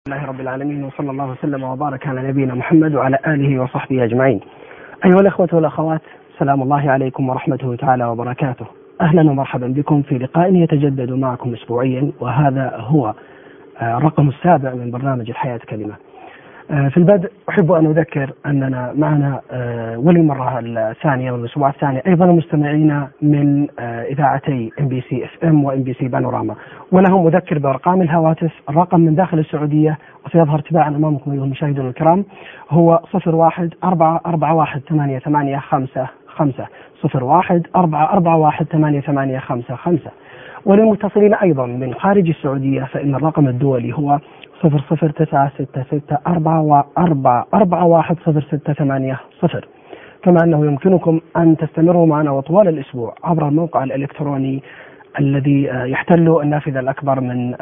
الله رب العالمين، وصلى الله وسلم وبارك على نبينا محمد وعلى آله وصحبه أجمعين. أيها الأخوة والأخوات، سلام الله عليكم ورحمته تعالى وبركاته. أهلا ومرحبا بكم في لقاء يتجدد معكم أسبوعيا، وهذا هو الرقم السابع من برنامج الحياة كلمة. في البدء أحب أن أذكر أننا معنا وللمرة الثانية والأسبوع الثاني أيضا مستمعين من إذاعتي MBC FM و MBC بانوراما، ولهم أذكر بأرقام الهواتف. الرقم من داخل السعودية وسيظهر تباعا أمامكم أيها المشاهدون الكرام هو 01-441-8855 01-441-8855. وللمتصلين أيضا من خارج السعودية فإن الرقم الدولي هو 009664410680. كما أنه يمكنكم أن تستمروا معنا وطوال الأسبوع عبر الموقع الإلكتروني الذي يحتل النافذة الأكبر من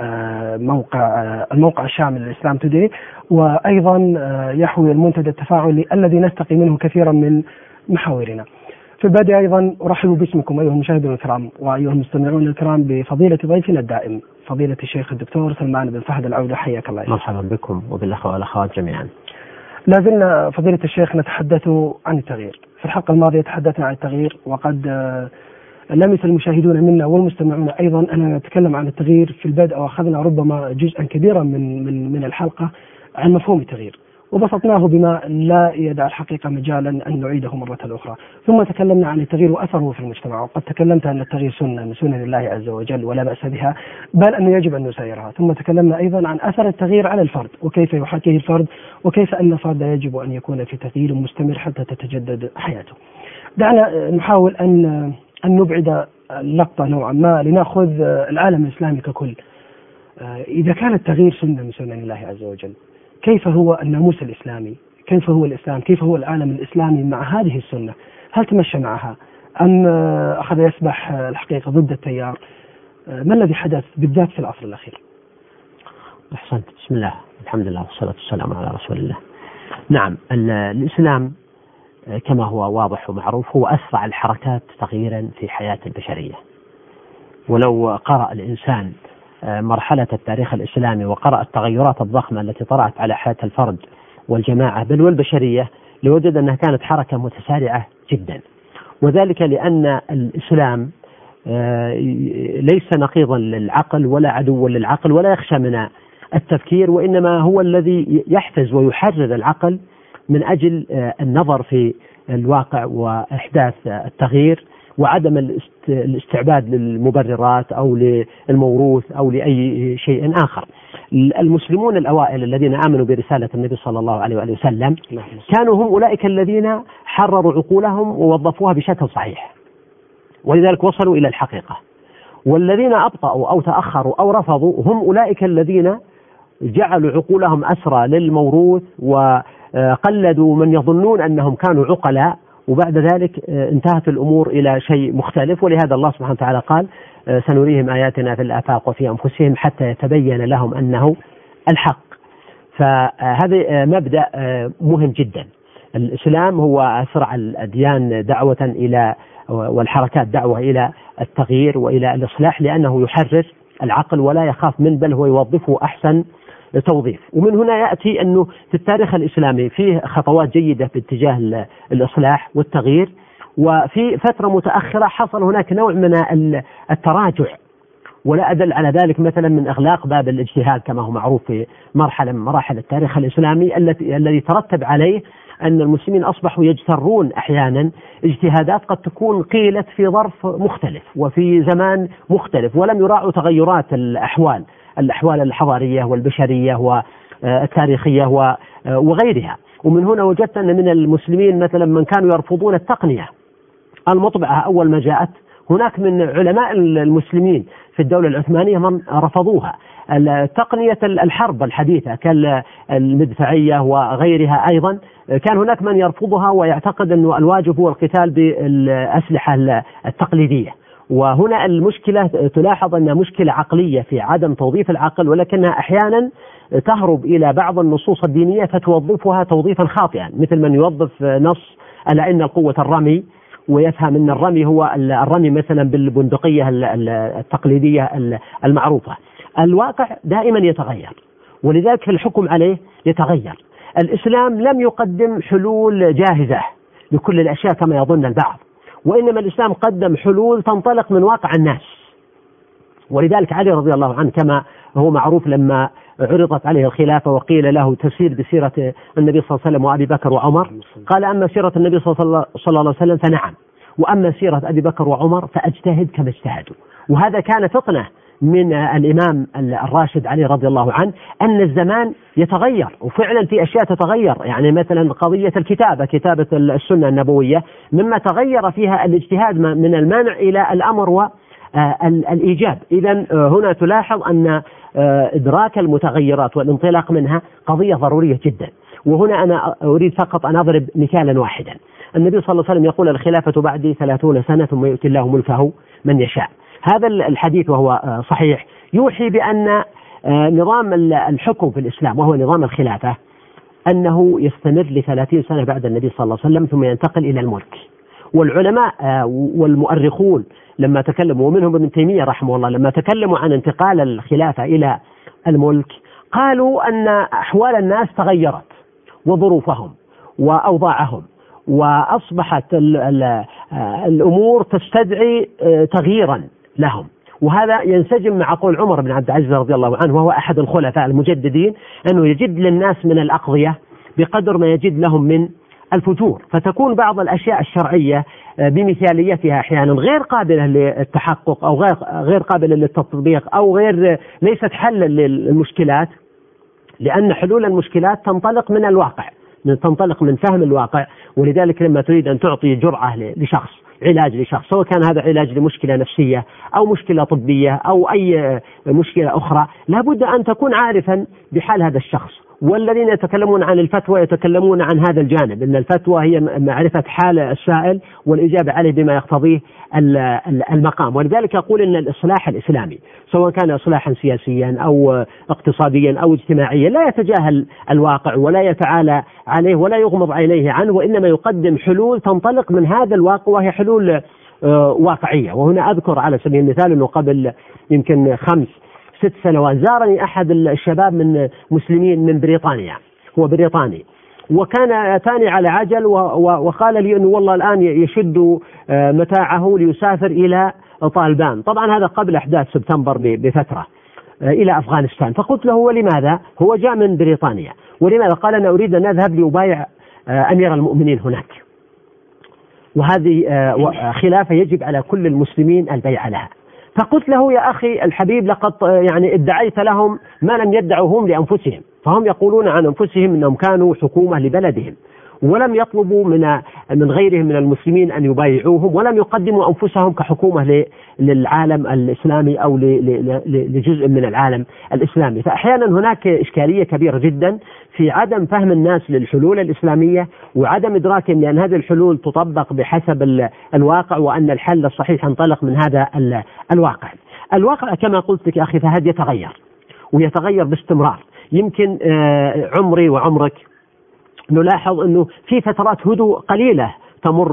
الموقع الشامل للإسلام توداي، وأيضا يحوي المنتدى التفاعلي الذي نستقي منه كثيرا من محاورنا. في البداية أيضا أرحب باسمكم أيها المشاهدون الكرام وأيها المستمعون الكرام بفضيلة ضيفنا الدائم فضيلة الشيخ الدكتور سلمان بن فهد العودة، حياك الله. مرحبا بكم وبالأخوة والأخوات جميعا. لازلنا فضيلة الشيخ نتحدث عن التغيير. في الحلقة الماضية تحدثنا عن التغيير، وقد لمس المشاهدون منا والمستمعون أيضا أننا نتكلم عن التغيير في البدء، وأخذنا ربما جزءا كبيرا من الحلقة عن مفهوم التغيير، وبسطناه بما لا يدع الحقيقة مجالا أن نعيده مرة أخرى. ثم تكلمنا عن التغيير وأثره في المجتمع، وقد تكلمت أن التغيير سنة من سنن الله عز وجل ولا بأس بها، بل أنه يجب أن نسيرها. ثم تكلمنا أيضا عن أثر التغيير على الفرد وكيف يحاكيه الفرد، وكيف أن الفرد يجب أن يكون في تغيير مستمر حتى تتجدد حياته. دعنا نحاول أن نبعد اللقطة نوعا ما لنأخذ العالم الإسلامي ككل. إذا كان التغيير سنة من سنن الله عز وجل، كيف هو الناموس الإسلامي؟ كيف هو الإسلام؟ كيف هو العالم الإسلامي مع هذه السنة؟ هل تمشى معها أم أخذ يسبح الحقيقة ضد التيار؟ ما الذي حدث بالذات في العصر الأخير؟ أحسنت. بسم الله، الحمد لله والصلاة والسلام على رسول الله. نعم، الإسلام كما هو واضح ومعروف هو أسرع الحركات تغييرا في حياة البشرية. ولو قرأ الإنسان مرحلة التاريخ الإسلامي وقرأ التغيرات الضخمة التي طرأت على حياة الفرد والجماعة بل والبشرية، لوجد أنها كانت حركة متسارعة جدا، وذلك لأن الإسلام ليس نقيضا للعقل ولا عدو للعقل ولا يخشى من التفكير، وإنما هو الذي يحفز ويحرر العقل من أجل النظر في الواقع وإحداث التغيير وعدم الاستعباد للمبررات أو للموروث أو لأي شيء آخر. المسلمون الأوائل الذين آمنوا برسالة النبي صلى الله عليه وآله وسلم كانوا هم أولئك الذين حرروا عقولهم ووظفوها بشكل صحيح، ولذلك وصلوا إلى الحقيقة. والذين أبطأوا أو تأخروا أو رفضوا هم أولئك الذين جعلوا عقولهم أسرى للموروث وقلدوا من يظنون أنهم كانوا عقلاء، وبعد ذلك انتهت الأمور إلى شيء مختلف. ولهذا الله سبحانه وتعالى قال: سنريهم آياتنا في الآفاق وفي أنفسهم حتى يتبين لهم أنه الحق. فهذا مبدأ مهم جدا. الإسلام هو أسرع الأديان دعوة إلى والحركات دعوة إلى التغيير وإلى الإصلاح، لأنه يحرر العقل ولا يخاف منه، بل هو يوظفه أحسن توظيف. ومن هنا يأتي أنه في التاريخ الإسلامي فيه خطوات جيدة باتجاه الإصلاح والتغيير، وفي فترة متأخرة حصل هناك نوع من التراجع، ولا أدل على ذلك مثلا من إغلاق باب الاجتهاد كما هو معروف في مرحلة من مراحل التاريخ الإسلامي الذي ترتب عليه أن المسلمين أصبحوا يجترون أحيانا اجتهادات قد تكون قيلت في ظرف مختلف وفي زمان مختلف، ولم يراعوا تغيرات الأحوال الحضارية والبشرية والتاريخية وغيرها. ومن هنا وجدت أن من المسلمين مثلا من كانوا يرفضون التقنية المطبعة أول ما جاءت. هناك من علماء المسلمين في الدولة العثمانية من رفضوها. تقنية الحرب الحديثة كالمدفعية وغيرها أيضا كان هناك من يرفضها ويعتقد أن الواجب هو القتال بالأسلحة التقليدية. وهنا المشكلة تلاحظ أنها مشكلة عقلية في عدم توظيف العقل، ولكنها أحيانا تهرب إلى بعض النصوص الدينية فتوظفها توظيفا خاطئا، مثل من يوظف نص على أن القوة الرمي ويفهم أن الرمي هو الرمي مثلا بالبندقية التقليدية المعروفة. الواقع دائما يتغير، ولذلك في الحكم عليه يتغير. الإسلام لم يقدم حلول جاهزة لكل الأشياء كما يظن البعض، وإنما الإسلام قدم حلول تنطلق من واقع الناس. ولذلك علي رضي الله عنه كما هو معروف لما عرضت عليه الخلافة وقيل له تسير بسيرة النبي صلى الله عليه وسلم وأبي بكر وعمر، قال أما سيرة النبي صلى الله عليه وسلم فنعم، وأما سيرة أبي بكر وعمر فأجتهد كما اجتهدوا. وهذا كان فطنة من الإمام الراشد علي رضي الله عنه، أن الزمان يتغير، وفعلا في أشياء تتغير. يعني مثلا قضية الكتابة، كتابة السنة النبوية مما تغير فيها الاجتهاد من المنع إلى الأمر والإيجاب. إذن هنا تلاحظ أن إدراك المتغيرات والانطلاق منها قضية ضرورية جدا. وهنا أنا أريد فقط أن أضرب مثالا واحدا. النبي صلى الله عليه وسلم يقول الخلافة بعدي 30 سنة ثم يؤتي الله ملكه من يشاء. هذا الحديث وهو صحيح يوحي بأن نظام الحكم في الإسلام وهو نظام الخلافة أنه يستمر ل30 سنة بعد النبي صلى الله عليه وسلم ثم ينتقل إلى الملك. والعلماء والمؤرخون لما تكلموا، ومنهم ابن تيمية رحمه الله لما تكلموا عن انتقال الخلافة إلى الملك، قالوا أن أحوال الناس تغيرت وظروفهم وأوضاعهم، وأصبحت الأمور تستدعي تغييرا لهم. وهذا ينسجم مع قول عمر بن عبد العزيز رضي الله عنه وهو أحد الخلفاء المجددين، أنه يجد للناس من الأقضية بقدر ما يجد لهم من الفجور، فتكون بعض الأشياء الشرعية بمثاليتها أحيانا غير قابلة للتحقق أو غير قابلة للتطبيق أو ليست حلا للمشكلات، لأن حلول المشكلات تنطلق من الواقع، تنطلق من فهم الواقع. ولذلك لما تريد أن تعطي جرعة لشخص، علاج لشخص، سواء كان هذا علاج لمشكلة نفسية أو مشكلة طبية أو أي مشكلة أخرى، لابد أن تكون عارفا بحال هذا الشخص. والذين يتكلمون عن الفتوى يتكلمون عن هذا الجانب، أن الفتوى هي معرفة حال السائل والإجابة عليه بما يقتضيه المقام. ولذلك أقول أن الإصلاح الإسلامي سواء كان إصلاحا سياسيا أو اقتصاديا أو اجتماعيا لا يتجاهل الواقع ولا يتعالى عليه ولا يغمض عينيه عنه، وإنما يقدم حلول تنطلق من هذا الواقع، وهي حلول واقعية. وهنا أذكر على سبيل المثال أنه قبل يمكن 5-6 سنوات زارني أحد الشباب من مسلمين من بريطانيا، هو بريطاني، وكان أتاني على عجل وقال لي أنه والله الآن يشد متاعه ليسافر إلى طالبان. طبعا هذا قبل أحداث سبتمبر بفترة، إلى أفغانستان. فقلت له ولماذا؟ هو جاء من بريطانيا، ولماذا؟ قال أنا أريد أن أذهب لأبايع أمير المؤمنين هناك، وهذه خلافة يجب على كل المسلمين البيع لها. فقلت له يا أخي الحبيب لقد يعني ادعيت لهم ما لم يدعوا هم لأنفسهم، فهم يقولون عن أنفسهم أنهم كانوا حكومة لبلدهم، ولم يطلبوا من غيرهم من المسلمين أن يبايعوهم، ولم يقدموا أنفسهم كحكومة للعالم الإسلامي أو لجزء من العالم الإسلامي. فأحيانا هناك إشكالية كبيرة جدا في عدم فهم الناس للحلول الإسلامية، وعدم إدراكهم لأن هذه الحلول تطبق بحسب الواقع، وأن الحل الصحيح ينطلق من هذا الواقع. الواقع كما قلت لك أخي فهد يتغير، ويتغير باستمرار. يمكن عمري وعمرك نلاحظ أنه في فترات هدوء قليلة تمر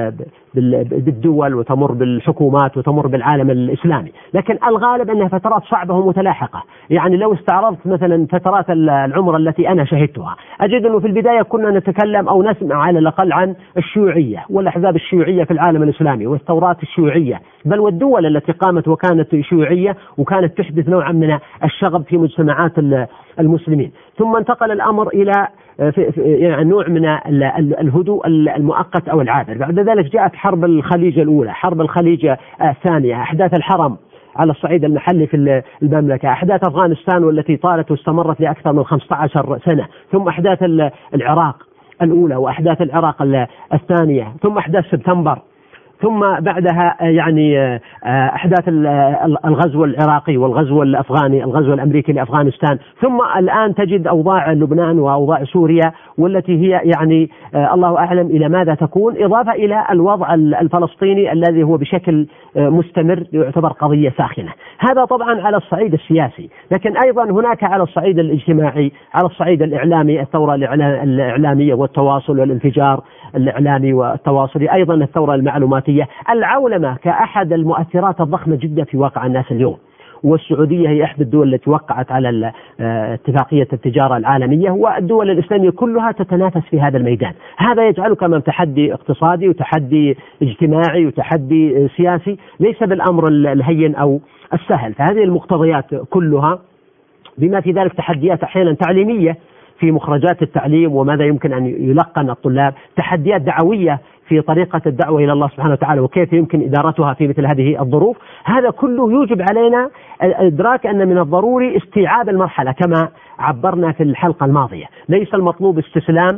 بالدول وتمر بالحكومات وتمر بالعالم الإسلامي، لكن الغالب أنها فترات صعبة ومتلاحقة. يعني لو استعرضت مثلا فترات العمر التي أنا شهدتها، أجد أنه في البداية كنا نتكلم أو نسمع على الأقل عن الشيوعية والأحزاب الشيوعية في العالم الإسلامي والثورات الشيوعية، بل والدول التي قامت وكانت شيوعية وكانت تحدث نوعا من الشغب في مجتمعات المسلمين. ثم انتقل الأمر إلى يعني نوع من الهدوء المؤقت أو العابر. بعد ذلك جاءت حرب الخليج الأولى، حرب الخليج الثانية، أحداث الحرم على الصعيد المحلي في المملكة، أحداث أفغانستان والتي طالت واستمرت لأكثر من 15 سنة، ثم أحداث العراق الأولى وأحداث العراق الثانية، ثم أحداث سبتمبر، ثم بعدها يعني أحداث الغزو العراقي والغزو الأفغاني، الغزو الأمريكي لأفغانستان، ثم الآن تجد أوضاع لبنان وأوضاع سوريا والتي هي يعني الله أعلم إلى ماذا تكون، إضافة إلى الوضع الفلسطيني الذي هو بشكل مستمر يعتبر قضية ساخنة. هذا طبعا على الصعيد السياسي، لكن أيضا هناك على الصعيد الاجتماعي، على الصعيد الإعلامي، الثورة الإعلامية والتواصل والانفجار الإعلامي والتواصلي، أيضا الثورة المعلوماتية، العولمة كأحد المؤثرات الضخمة جدا في واقع الناس اليوم. والسعودية هي إحدى الدول التي وقعت على اتفاقية التجارة العالمية، والدول الإسلامية كلها تتنافس في هذا الميدان. هذا يجعلك أمام تحدي اقتصادي وتحدي اجتماعي وتحدي سياسي ليس بالأمر الهين أو السهل. فهذه المقتضيات كلها بما في ذلك تحديات أحيانا تعليمية في مخرجات التعليم وماذا يمكن أن يلقن الطلاب، تحديات دعوية في طريقة الدعوة إلى الله سبحانه وتعالى وكيف يمكن إدارتها في مثل هذه الظروف. هذا كله يوجب علينا الإدراك أن من الضروري استيعاب المرحلة كما عبرنا في الحلقة الماضية. ليس المطلوب استسلام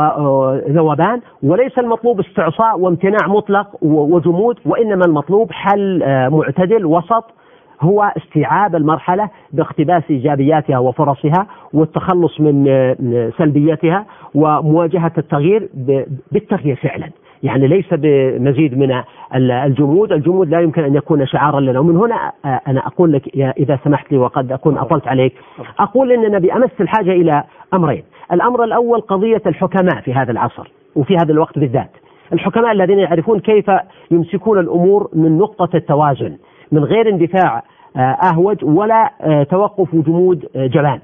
وذوبان، وليس المطلوب استعصاء وامتناع مطلق وجمود، وإنما المطلوب حل معتدل وسط، هو استيعاب المرحلة باقتباس إيجابياتها وفرصها والتخلص من سلبياتها ومواجهة التغيير بالتغيير فعلا، يعني ليس بمزيد من الجمود. الجمود لا يمكن أن يكون شعارا لنا. ومن هنا أنا أقول لك إذا سمحت لي وقد أكون أطلت عليك، أقول أننا بأمس الحاجة إلى أمرين. الأمر الأول قضية الحكماء في هذا العصر وفي هذا الوقت بالذات، الحكماء الذين يعرفون كيف يمسكون الأمور من نقطة التوازن من غير اندفاع أهوج ولا توقف وجمود جبان.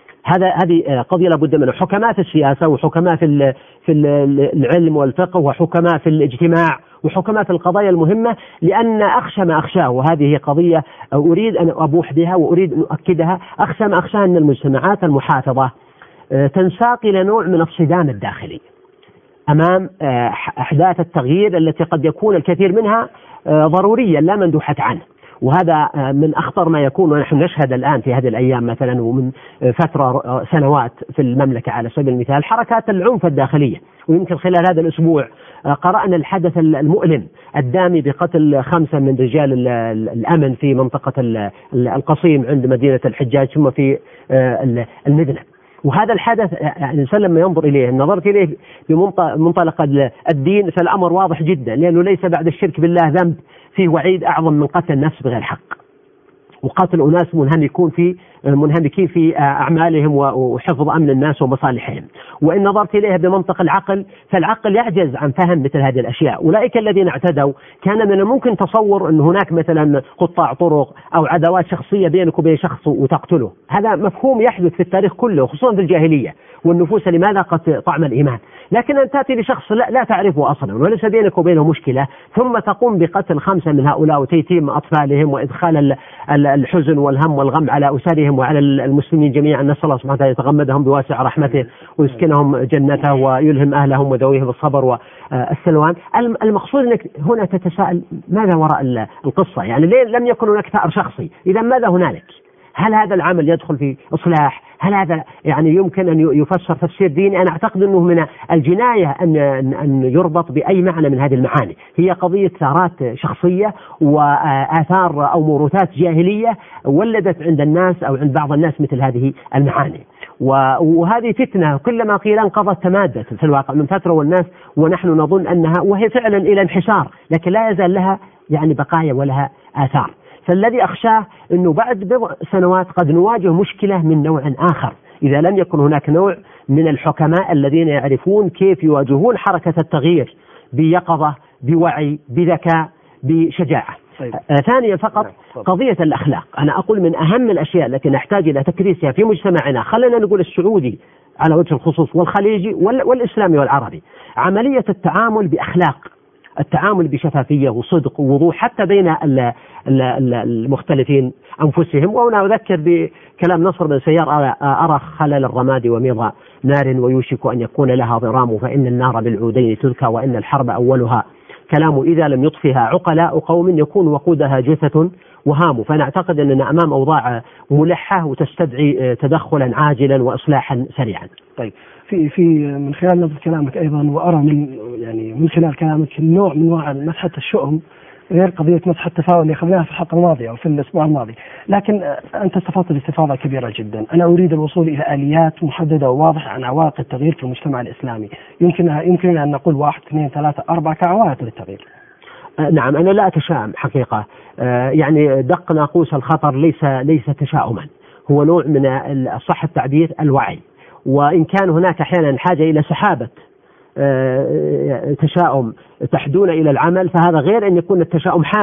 هذه قضية لابد منها. حكماء في السياسة وحكماء في العلم والفقه وحكماء في الاجتماع وحكماء في القضايا المهمة، لأن أخشى ما أخشاه، وهذه قضية أريد أن أبوح بها وأريد أن أؤكدها، أخشى ما أخشاه أن المجتمعات المحافظة تنساق إلى نوع من الصدام الداخلي أمام أحداث التغيير التي قد يكون الكثير منها ضروريا لا مندوحة عنه. وهذا من أخطر ما يكون، ونحن نشهد الآن في هذه الأيام مثلا ومن فترة سنوات في المملكة على سبيل المثال حركات العنف الداخلية. ويمكن خلال هذا الأسبوع قرأنا الحدث المؤلم الدامي بقتل 5 من رجال الأمن في منطقة القصيم عند مدينة الحجاج ثم في المدنة. وهذا الحدث الإنسان لما ينظر إليه نظرت إليه بمنطلق الدين فالأمر واضح جدا، لأنه ليس بعد الشرك بالله ذنب فيه وعيد أعظم من قتل النفس بغير حق وقتل أناس منهمكين في أعمالهم وحفظ أمن الناس ومصالحهم. وإن نظرت إليها بمنطق العقل فالعقل يعجز عن فهم مثل هذه الأشياء. أولئك الذين اعتدوا كان من الممكن تصور أن هناك مثلا قطاع طرق أو عداوات شخصية بينك وبين شخص وتقتله. هذا مفهوم يحدث في التاريخ كله خصوصا في الجاهلية، والنفوس لماذا قد طعم الإيمان. لكن أن تأتي لشخص لا تعرفه أصلا وليس بينك وبينه مشكلة ثم تقوم بقتل 5 من هؤلاء وتيتيم أطفالهم وإدخال الحزن والهم والغم على أسرهم وعلى المسلمين جميعا. نسأل الله سبحانه وتعالى يتغمدهم بواسع رحمته ويسكنهم جنته ويلهم أهلهم وذويهم الصبر والسلوان. المقصود أنك هنا تتساءل ماذا وراء القصة، يعني ليه لم يكن هناك ثأر شخصي؟ إذا ماذا هنالك؟ هل هذا العمل يدخل في إصلاح؟ هل هذا يعني يمكن أن يفسر تفسير ديني؟ أنا أعتقد أنه من الجناية أن يربط بأي معنى من هذه المعاني. هي قضية ثارات شخصية وآثار أو موروثات جاهلية ولدت عند الناس أو عند بعض الناس مثل هذه المعاني. وهذه فتنة كلما قيل انقضت تمادت في الواقع من فترة والناس ونحن نظن أنها وهي فعلا إلى انحسار، لكن لا يزال لها يعني بقايا ولها آثار. فالذي أخشاه أنه بعد بضع سنوات قد نواجه مشكلة من نوع آخر إذا لم يكن هناك نوع من الحكماء الذين يعرفون كيف يواجهون حركة التغيير بيقظة بوعي بذكاء بشجاعة. ثانيا فقط قضية الأخلاق، أنا أقول من أهم الأشياء التي نحتاج إلى تكريسها في مجتمعنا، خلينا نقول السعودي على وجه الخصوص والخليجي والإسلامي والعربي، عملية التعامل بأخلاق، التعامل بشفافية وصدق ووضوح حتى بين المختلفين أنفسهم. وأنا أذكر بكلام نصر بن سيار: أرى خلل الرماد وميض نار ويوشك أن يكون لها ضرام فإن النار بالعودين تلك وإن الحرب أولها كلام إذا لم يطفها عقلاء قوم يكون وقودها جثة وهام. فأنا أعتقد أننا أمام أوضاع ملحة وتستدعي تدخلا عاجلا وإصلاحا سريعا. طيب في من خلال نظر كلامك أيضا وأرى من خلال كلامك النوع من أنواع مسحة الشؤم غير قضية مسح التفاؤل اللي أخذناها في الحلقة الماضية أو في الأسبوع الماضي، لكن أنت استفدت باستفاضة كبيرة جدا. أنا أريد الوصول إلى آليات محددة وواضحة عن عوائق التغيير في المجتمع الإسلامي. يمكن أن نقول 1 2 3 4 كعوائق للتغيير. نعم، أنا لا أتشائم حقيقة، يعني دق ناقوس الخطر ليس تشاؤما، هو نوع من صح التعبير الوعي. وإن كان هناك أحيانا حاجة إلى سحابة تشاؤم تحدون إلى العمل، فهذا غير أن يكون التشاؤم حالة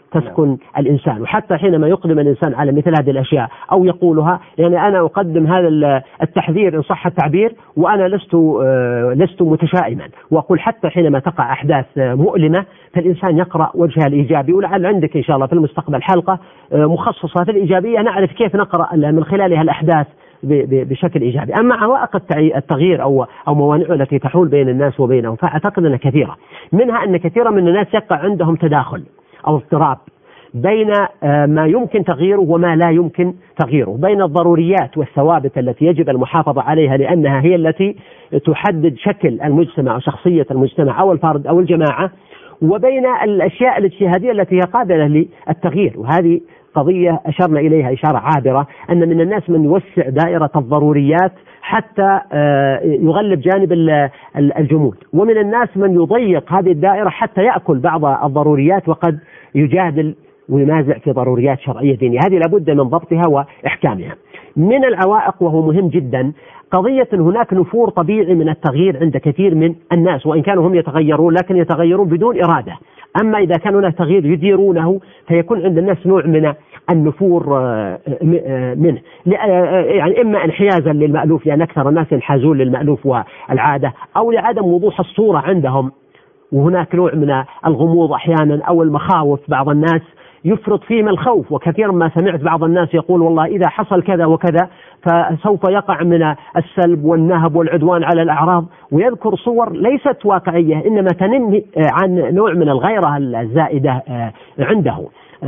تسكن الإنسان. وحتى حينما يقدم الإنسان على مثل هذه الأشياء أو يقولها، يعني أنا أقدم هذا التحذير إن صح التعبير، وأنا لست متشائما، وأقول حتى حينما تقع أحداث مؤلمة فالإنسان يقرأ وجهها الإيجابي، ولعل عندك إن شاء الله في المستقبل حلقة مخصصة في الإيجابية نعرف كيف نقرأ من خلالها الأحداث بشكل إيجابي. أما عوائق التغيير أو موانعه التي تحول بين الناس وبينهم فأعتقد أنها كثيرة، منها أن كثيرا من الناس يقع عندهم تداخل أو اضطراب بين ما يمكن تغييره وما لا يمكن تغييره، بين الضروريات والثوابت التي يجب المحافظة عليها لأنها هي التي تحدد شكل المجتمع وشخصية المجتمع أو الفرد أو الجماعة، وبين الأشياء الاجتهادية التي هي قابلة للتغيير. وهذه قضية أشرنا إليها إشارة عابرة، أن من الناس من يوسع دائرة الضروريات حتى يغلب جانب الجمود، ومن الناس من يضيق هذه الدائرة حتى يأكل بعض الضروريات وقد يجادل وينازع في ضروريات شرعية دينية. هذه لابد من ضبطها وإحكامها. من العوائق وهو مهم جدا قضية هناك نفور طبيعي من التغيير عند كثير من الناس، وإن كانوا هم يتغيرون لكن يتغيرون بدون إرادة. أما إذا كان هناك تغيير يديرونه فيكون عند الناس نوع من النفور منه، يعني إما انحيازا للمألوف لأن أكثر الناس ينحازون للمألوف والعادة، أو لعدم وضوح الصورة عندهم، وهناك نوع من الغموض أحيانا أو المخاوف. بعض الناس يفرط فيهم الخوف، وكثيرا ما سمعت بعض الناس يقول والله إذا حصل كذا وكذا فسوف يقع من السلب والنهب والعدوان على الأعراض، ويذكر صور ليست واقعية إنما تنم عن نوع من الغيرة الزائدة عنده.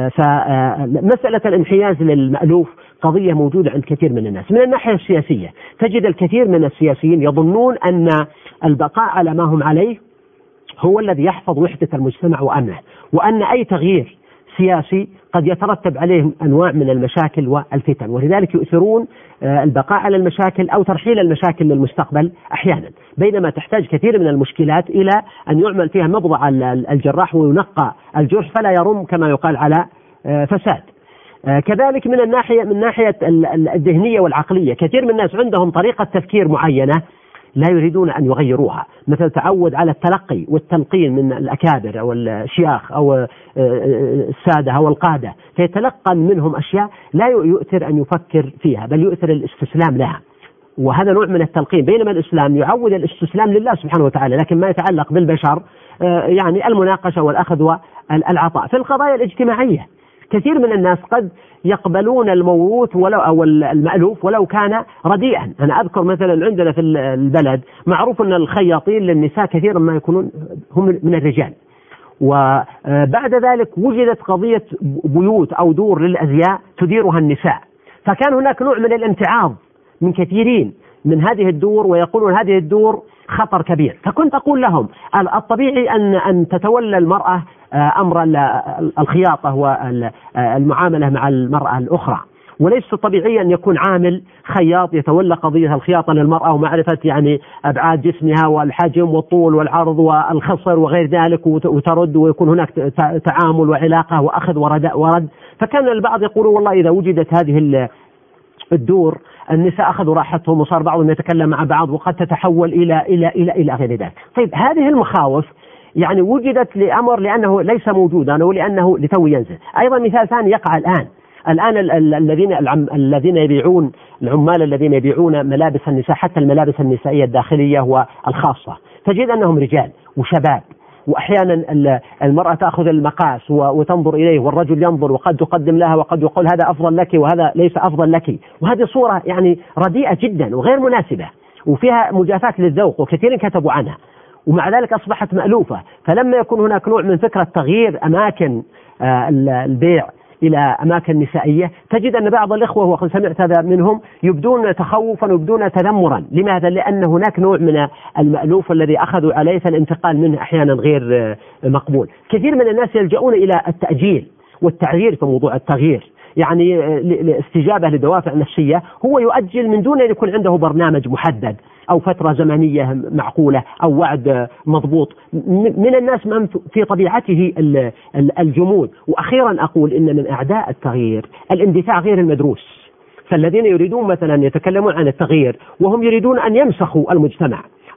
فمسألة الانحياز للمألوف قضية موجودة عند كثير من الناس. من الناحية السياسية تجد الكثير من السياسيين يظنون أن البقاء على ما هم عليه هو الذي يحفظ وحدة المجتمع وأمنه، وأن أي تغيير سياسي قد يترتب عليه أنواع من المشاكل والفتن، ولذلك يؤثرون البقاء على المشاكل أو ترحيل المشاكل للمستقبل أحيانا، بينما تحتاج كثير من المشكلات إلى أن يعمل فيها مضغ الجراح وينقى الجرح فلا يرم كما يقال على فساد. كذلك من ناحية الذهنية والعقلية كثير من الناس عندهم طريقة تفكير معينة لا يريدون أن يغيروها، مثل تعود على التلقي والتلقين من الأكابر أو الشياخ أو السادة أو القادة، فيتلقن منهم أشياء لا يؤثر أن يفكر فيها بل يؤثر الاستسلام لها، وهذا نوع من التلقين. بينما الإسلام يعود الاستسلام لله سبحانه وتعالى، لكن ما يتعلق بالبشر يعني المناقشة والأخذ والعطاء. في القضايا الاجتماعية كثير من الناس قد يقبلون الموروث أو المألوف ولو كان رديئا. أنا أذكر مثلا عندنا في البلد معروف أن الخياطين للنساء كثيرا ما يكونون هم من الرجال، وبعد ذلك وجدت قضية بيوت أو دور للأزياء تديرها النساء، فكان هناك نوع من الامتعاض من كثيرين من هذه الدور، ويقولون هذه الدور خطر كبير. فكنت أقول لهم الطبيعي أن تتولى المرأة أمر الخياطة والمعاملة مع المرأة الأخرى، وليس طبيعي أن يكون عامل خياط يتولى قضية الخياطة للمرأة ومعرفة يعني أبعاد جسمها والحجم والطول والعرض والخصر وغير ذلك وترد، ويكون هناك تعامل وعلاقة وأخذ ورد. فكان البعض يقول والله إذا وجدت هذه الدور النساء أخذوا راحتهم وصار بعضهم يتكلم مع بعض وقد تتحول إلى غير ذلك. طيب هذه المخاوف يعني وجدت لأمر لأنه ليس موجودا ولأنه لتو ينزل. أيضا مثال ثاني يقع الآن الذين يبيعون العمال الذين يبيعون ملابس النساء حتى الملابس النسائية الداخلية والخاصة تجد أنهم رجال وشباب، وأحيانا المرأة تأخذ المقاس وتنظر إليه والرجل ينظر وقد تقدم لها وقد يقول هذا أفضل لك وهذا ليس أفضل لك، وهذه صورة يعني رديئة جدا وغير مناسبة وفيها مجافاة للذوق وكثير كتبوا عنها، ومع ذلك أصبحت مألوفة. فلما يكون هناك نوع من فكرة تغيير أماكن البيع إلى أماكن نسائية تجد أن بعض الإخوة وقد سمعت هذا منهم يبدون تخوفا ويبدون تذمرا. لماذا؟ لأن هناك نوع من المألوف الذي أخذوا عليه فالانتقال منه أحيانا غير مقبول. كثير من الناس يلجؤون إلى التأجيل والتعذير في موضوع التغيير، يعني استجابة لدوافع نفسية، هو يؤجل من دون أن يكون عنده برنامج محدد أو فترة زمنية معقولة أو وعد مضبوط. من الناس من في طبيعته الجمود. وأخيرا أقول إن من أعداء التغيير الاندفاع غير المدروس، فالذين يريدون مثلا يتكلمون عن التغيير وهم يريدون أن يمسخوا المجتمع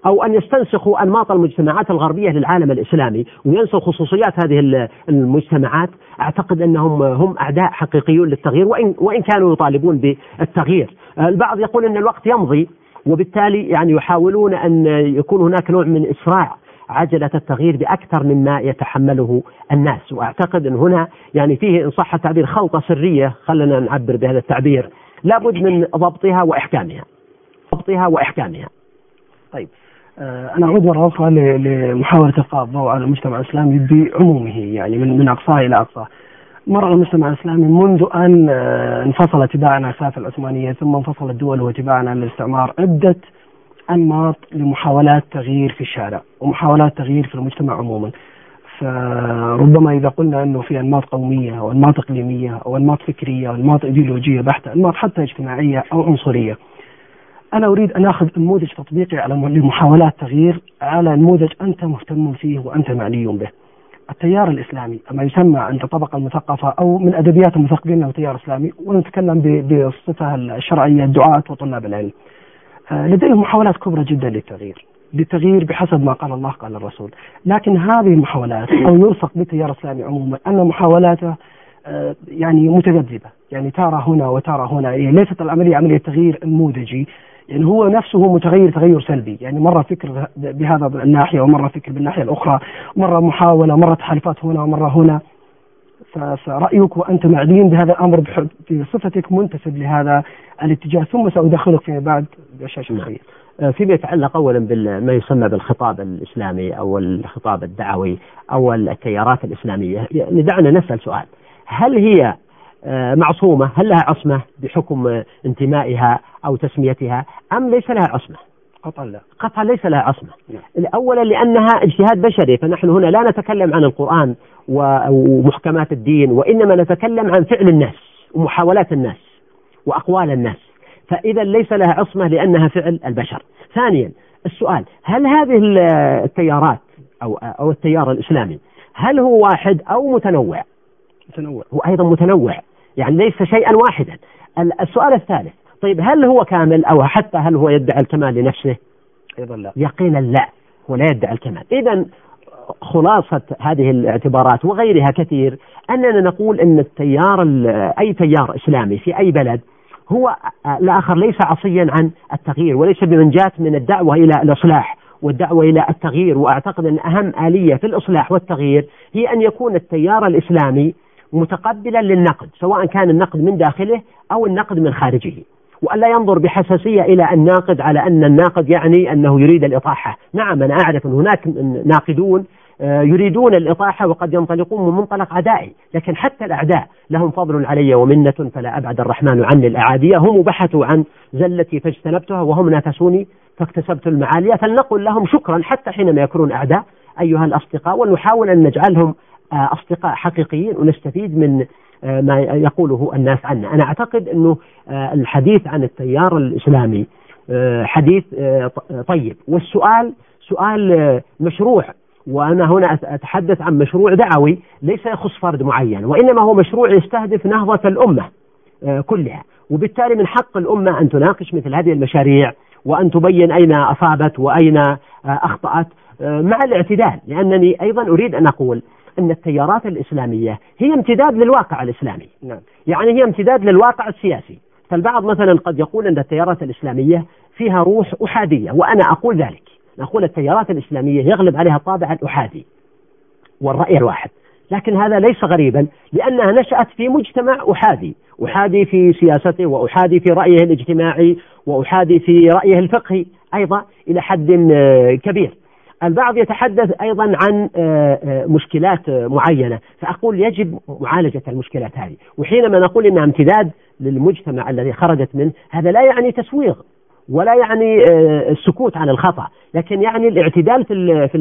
أو أن يستنسخوا أنماط المجتمعات الغربية للعالم الإسلامي وينسوا خصوصيات هذه المجتمعات، أعتقد أنهم هم أعداء حقيقيون للتغيير وإن كانوا يطالبون بالتغيير. البعض يقول أن الوقت يمضي، وبالتالي يعني يحاولون أن يكون هناك نوع من إسراع عجلة التغيير بأكثر مما يتحمله الناس. وأعتقد أن هنا يعني فيه إن صح التعبير خلطة سرية، خلنا نعبر بهذا التعبير، لابد من ضبطها وإحكامها. طيب، أنا أعود مرة أخرى لمحاولة إلقاء الضوء على المجتمع الإسلامي بعمومه، يعني من أقصاه إلى أقصاه. مر المجتمع الإسلامي منذ أن انفصل تباعا عن الخلافة العثمانية، ثم انفصل الدول وتباعا عن الاستعمار، عدة أنماط لمحاولات تغيير في الشارع ومحاولات تغيير في المجتمع عموما. فربما إذا قلنا أنه في أنماط قومية أو أنماط إقليمية أو أنماط فكرية أو أنماط إيديولوجية بحتة، أنماط حتى اجتماعية أو عنصرية، أنا أريد أن أخذ نموذج تطبيقي على لمحاولات تغيير على نموذج أنت مهتم فيه وأنت معني به. التيار الإسلامي، ما يسمى عند الطبقة المثقفة أو من أدبيات المثقفين أنه تيار إسلامي، ونتكلم بالصفة الشرعية الدعاة وطلاب العلم، لديهم محاولات كبرى جدا للتغيير بحسب ما قال الله قال الرسول. لكن هذه المحاولات أو يلصق بالتيار الإسلامي عموما أن محاولاته يعني متذبذبة، يعني تارة هنا وتارة هنا، يعني ليست العملية عملية تغيير نموذجي، يعني هو نفسه متغير تغير سلبي، يعني مرة فكر بهذا الناحية ومرة فكر بالناحية الأخرى، مرة محاولة، مرة تحالفات هنا ومرة هنا. فرأيك وأنت معلين بهذا الأمر بصفتك منتسب لهذا الاتجاه، ثم سأدخلك فيما بعد بأشياء شخصية. فيما يتعلق أولا بما يسمى بالخطاب الإسلامي أو الخطاب الدعوي أو التيارات الإسلامية، يعني دعنا نسأل سؤال: هل هي معصومة؟ هل لها عصمة بحكم انتمائها أو تسميتها، أم ليس لها عصمة؟ قطعا ليس لها عصمة. أولا لأنها اجتهاد بشري، فنحن هنا لا نتكلم عن القرآن ومحكمات الدين، وإنما نتكلم عن فعل الناس ومحاولات الناس وأقوال الناس، فإذا ليس لها عصمة لأنها فعل البشر. ثانيا السؤال: هل هذه التيارات أو التيار الإسلامي هل هو واحد أو متنوع؟ هو أيضا متنوع، يعني ليس شيئا واحدا. السؤال الثالث: طيب هل هو كامل، أو حتى هل هو يدعي الكمال لنفسه؟ أيضا لا، يقينا لا، هو لا يدعي الكمال. إذن خلاصة هذه الاعتبارات وغيرها كثير أننا نقول أن التيار أي تيار إسلامي في أي بلد هو الآخر ليس عصيا عن التغيير، وليس بمنجاة من الدعوة إلى الإصلاح والدعوة إلى التغيير. وأعتقد أن أهم آلية في الإصلاح والتغيير هي أن يكون التيار الإسلامي متقبلا للنقد، سواء كان النقد من داخله أو النقد من خارجه، وأن لا ينظر بحساسية إلى الناقد على أن الناقد يعني أنه يريد الإطاحة. نعم، أنا أعرف أن هناك ناقدون يريدون الإطاحة وقد ينطلقون من منطلق عدائي، لكن حتى الأعداء لهم فضل علي ومنة، فلا أبعد الرحمن عني الأعادية، هم بحثوا عن زلتي فاجتنبتها وهم نافسوني فاكتسبت المعالية، فلنقل لهم شكرا حتى حينما يكونون أعداء أيها الأصدقاء، ونحاول أن نجعلهم أصدقاء حقيقيين ونستفيد من ما يقوله الناس عنا. أنا أعتقد أنه الحديث عن التيار الإسلامي حديث طيب، والسؤال سؤال مشروع، وأنا هنا أتحدث عن مشروع دعوي ليس يخص فرد معين، وإنما هو مشروع يستهدف نهضة الأمة كلها، وبالتالي من حق الأمة أن تناقش مثل هذه المشاريع وأن تبين أين أصابت وأين أخطأت مع الاعتدال. لأنني أيضا أريد أن أقول أن التيارات الإسلامية هي امتداد للواقع الإسلامي، يعني هي امتداد للواقع السياسي. فالبعض مثلا قد يقول أن التيارات الإسلامية فيها روح أحادية، وأنا أقول ذلك، نقول التيارات الإسلامية يغلب عليها الطابع الأحادي والرأي الواحد، لكن هذا ليس غريبا لأنها نشأت في مجتمع أحادي في سياسته، وأحادي في رأيه الاجتماعي، وأحادي في رأيه الفقهي أيضا إلى حد كبير. البعض يتحدث أيضا عن مشكلات معينة، فأقول يجب معالجة المشكلات هذه. وحينما نقول إنها امتداد للمجتمع الذي خرجت منه، هذا لا يعني تسويغ ولا يعني السكوت عن الخطأ، لكن يعني الاعتدال في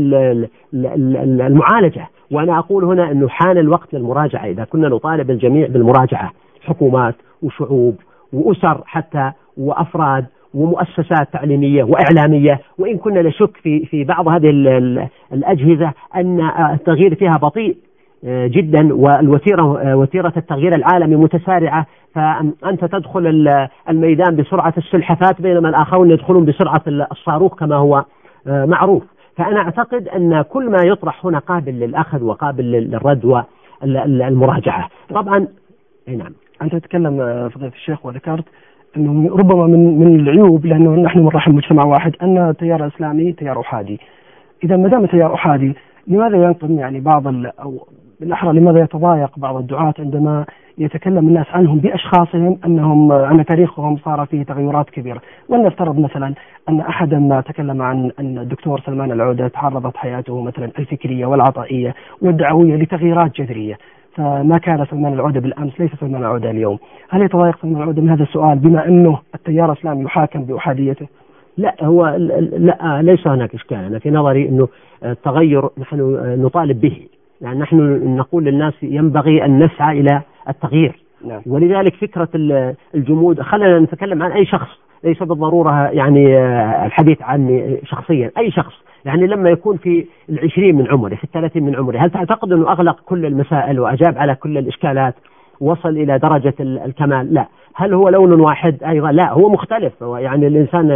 المعالجة. وأنا أقول هنا أنه حان الوقت للمراجعة، إذا كنا نطالب الجميع بالمراجعة، حكومات وشعوب وأسر حتى وأفراد ومؤسسات تعليمية وإعلامية، وإن كنا نشك في بعض هذه الأجهزة أن التغيير فيها بطيء جدا، وتيرة التغيير العالمي متسارعة، فأنت تدخل الميدان بسرعة السلحفاة بينما الآخرون يدخلون بسرعة الصاروخ كما هو معروف. فأنا أعتقد أن كل ما يطرح هنا قابل للأخذ وقابل للرد والمراجعة. طبعا نعم. أنت تتكلم فضيلة الشيخ وذكرت أنه ربما من العيوب، لأنه نحن من رحم مجتمع واحد، أن التيار الإسلامي تيار أحادي. إذا ما دام تيار أحادي لماذا ينقم يعني بعض أو بالأحرى لماذا يتضايق بعض الدعاة عندما يتكلم الناس عنهم بأشخاصهم أن تاريخهم صار فيه تغيرات كبيرة؟ ولنفترض مثلا أن أحدا ما تكلم عن أن الدكتور سلمان العودة تعرضت حياته مثلا الفكرية والعطائية والدعوية لتغييرات جذرية، فما كان سلمان العودة بالأمس ليس سلمان العودة اليوم. هل يتضايق سلمان العودة من هذا السؤال بما أنه التيار الإسلامي يحاكم بأحاديته؟ لا، هو لا، ليس هناك إشكال. أنا في نظري أنه التغير نحن نطالب به، يعني نحن نقول للناس ينبغي أن نسعى إلى التغيير. نعم. ولذلك فكرة الجمود، خلينا نتكلم عن أي شخص، ليس بالضرورة يعني الحديث عني شخصيا، أي شخص يعني لما يكون في 20 من عمره، في 30 من عمره، هل تعتقد أنه أغلق كل المسائل وأجاب على كل الإشكالات، وصل إلى درجة الكمال؟ لا. هل هو لون واحد أيضا؟ لا، هو مختلف. هو يعني الإنسان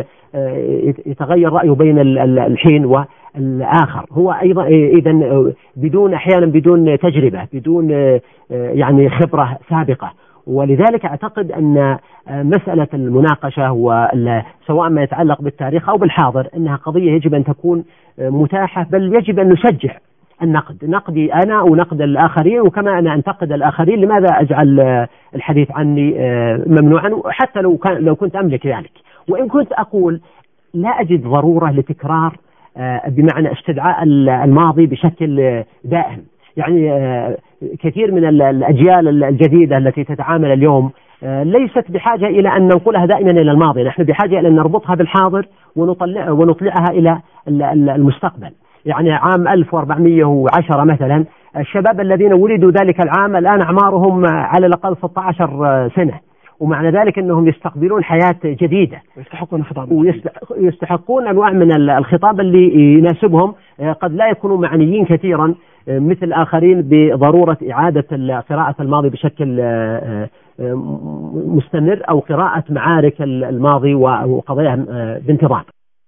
يتغير رأيه بين الحين والآخر. هو أيضا إذن أحيانا بدون تجربة، بدون يعني خبرة سابقة. ولذلك أعتقد أن مسألة المناقشة سواء ما يتعلق بالتاريخ أو بالحاضر أنها قضية يجب أن تكون متاحة، بل يجب أن نشجع النقد، نقدي أنا ونقد الآخرين، وكما أنا أنتقد الآخرين لماذا أجعل الحديث عني ممنوعا حتى لو كنت أملك ذلك. وإن كنت أقول لا أجد ضرورة لتكرار بمعنى استدعاء الماضي بشكل دائم. يعني كثير من الأجيال الجديدة التي تتعامل اليوم ليست بحاجة إلى أن ننقلها دائما إلى الماضي، نحن بحاجة إلى أن نربطها بالحاضر ونطلعها إلى المستقبل. يعني عام 1410 مثلا، الشباب الذين ولدوا ذلك العام الآن أعمارهم على الأقل 16 سنة، ومعنى ذلك أنهم يستقبلون حياة جديدة ويستحقون أنواع من الخطاب اللي يناسبهم. قد لا يكونوا معنيين كثيرا مثل آخرين بضرورة إعادة قراءة الماضي بشكل مستمر، أو قراءة معارك الماضي وقضاياها بانتظام.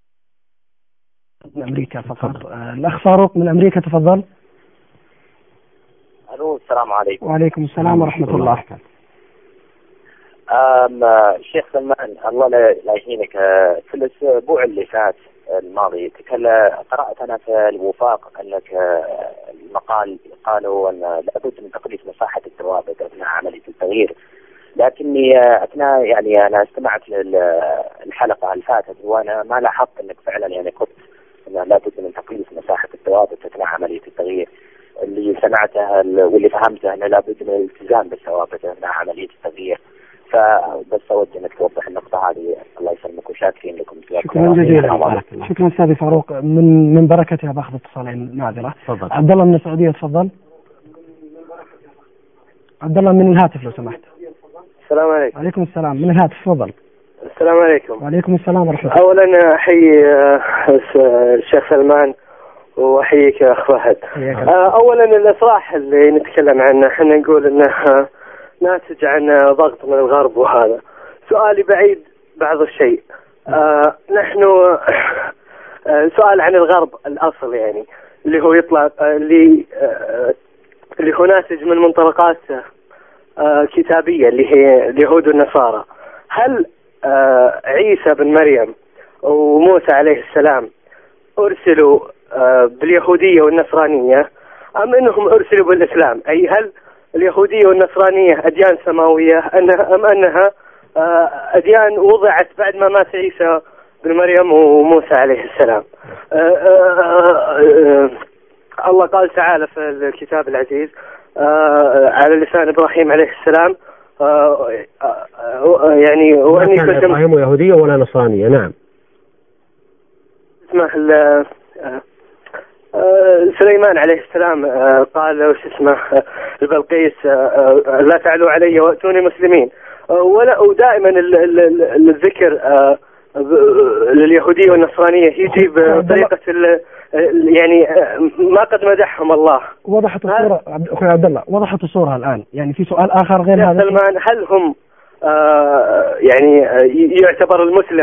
من أمريكا فقط. الأخ فاروق من أمريكا، تفضل. ألو، السلام عليكم. وعليكم السلام ورحمة الله. الشيخ سلمان، الله لا يهينك، في الأسبوع اللي فات الماضي قرأت أنا في الوفاق أنك المقال قالوا أن لابد من تقليص مساحة الثوابت أثناء عملية التغيير، لكني أثناء يعني أنا استمعت للحلقة اللي فاتت وأنا ما لاحظت أنك فعلا يعني قلت أن لابد من تقليص مساحة الثوابت أثناء عملية التغيير. اللي سمعته واللي فهمته أنه لابد من الالتزام بالثوابت أثناء عملية التغيير. فبس أود أنك توضح النقطة هذه. الله يسلمك وشاكرين لكم. شكرا جزيلا. شكرا أستاذ فاروق. من بركتها باخذ اتصالين معذرة. عبد الله من السعودية، تفضل. عبد الله من الهاتف لو سمحت. السلام عليكم. وعليكم السلام، من الهاتف تفضل. السلام عليكم. وعليكم السلام ورحمة الله. أولا أحيي الشيخ سلمان وأحييك يا أخ فهد. أولا الإصلاح اللي نتكلم عنه احنا نقول أنه ناتج عن ضغط من الغرب، وهذا سؤالي بعيد بعض الشيء. نحن سؤال عن الغرب الأصل، يعني اللي هو يطلع اللي هو ناتج من منطلقات كتابية اللي هي اليهود والنصارى. هل عيسى بن مريم وموسى عليه السلام أرسلوا باليهودية والنصرانية أم أنهم أرسلوا بالإسلام؟ أي هل اليهودية والنصرانية أديان سماوية أم أنها أديان وضعت بعد ما مات عيسى بن مريم وموسى عليه السلام؟ الله قال تعالى في الكتاب العزيز على لسان إبراهيم عليه السلام يعني وأني كنت إبراهيم يهودية ولا نصرانية. نعم. اسمه سليمان عليه السلام قال وش اسمه البلقيس لا تعلوا علي وأتوني مسلمين. ودائما الذكر لليهودية والنصرانية يجي بطريقة يعني ما قد مدحهم الله. وضحت الصورة أخوي عبد الله، وضحت الصورة الآن. يعني في سؤال آخر غير هذا. سلمان، هل هم يعني يعتبر المسلم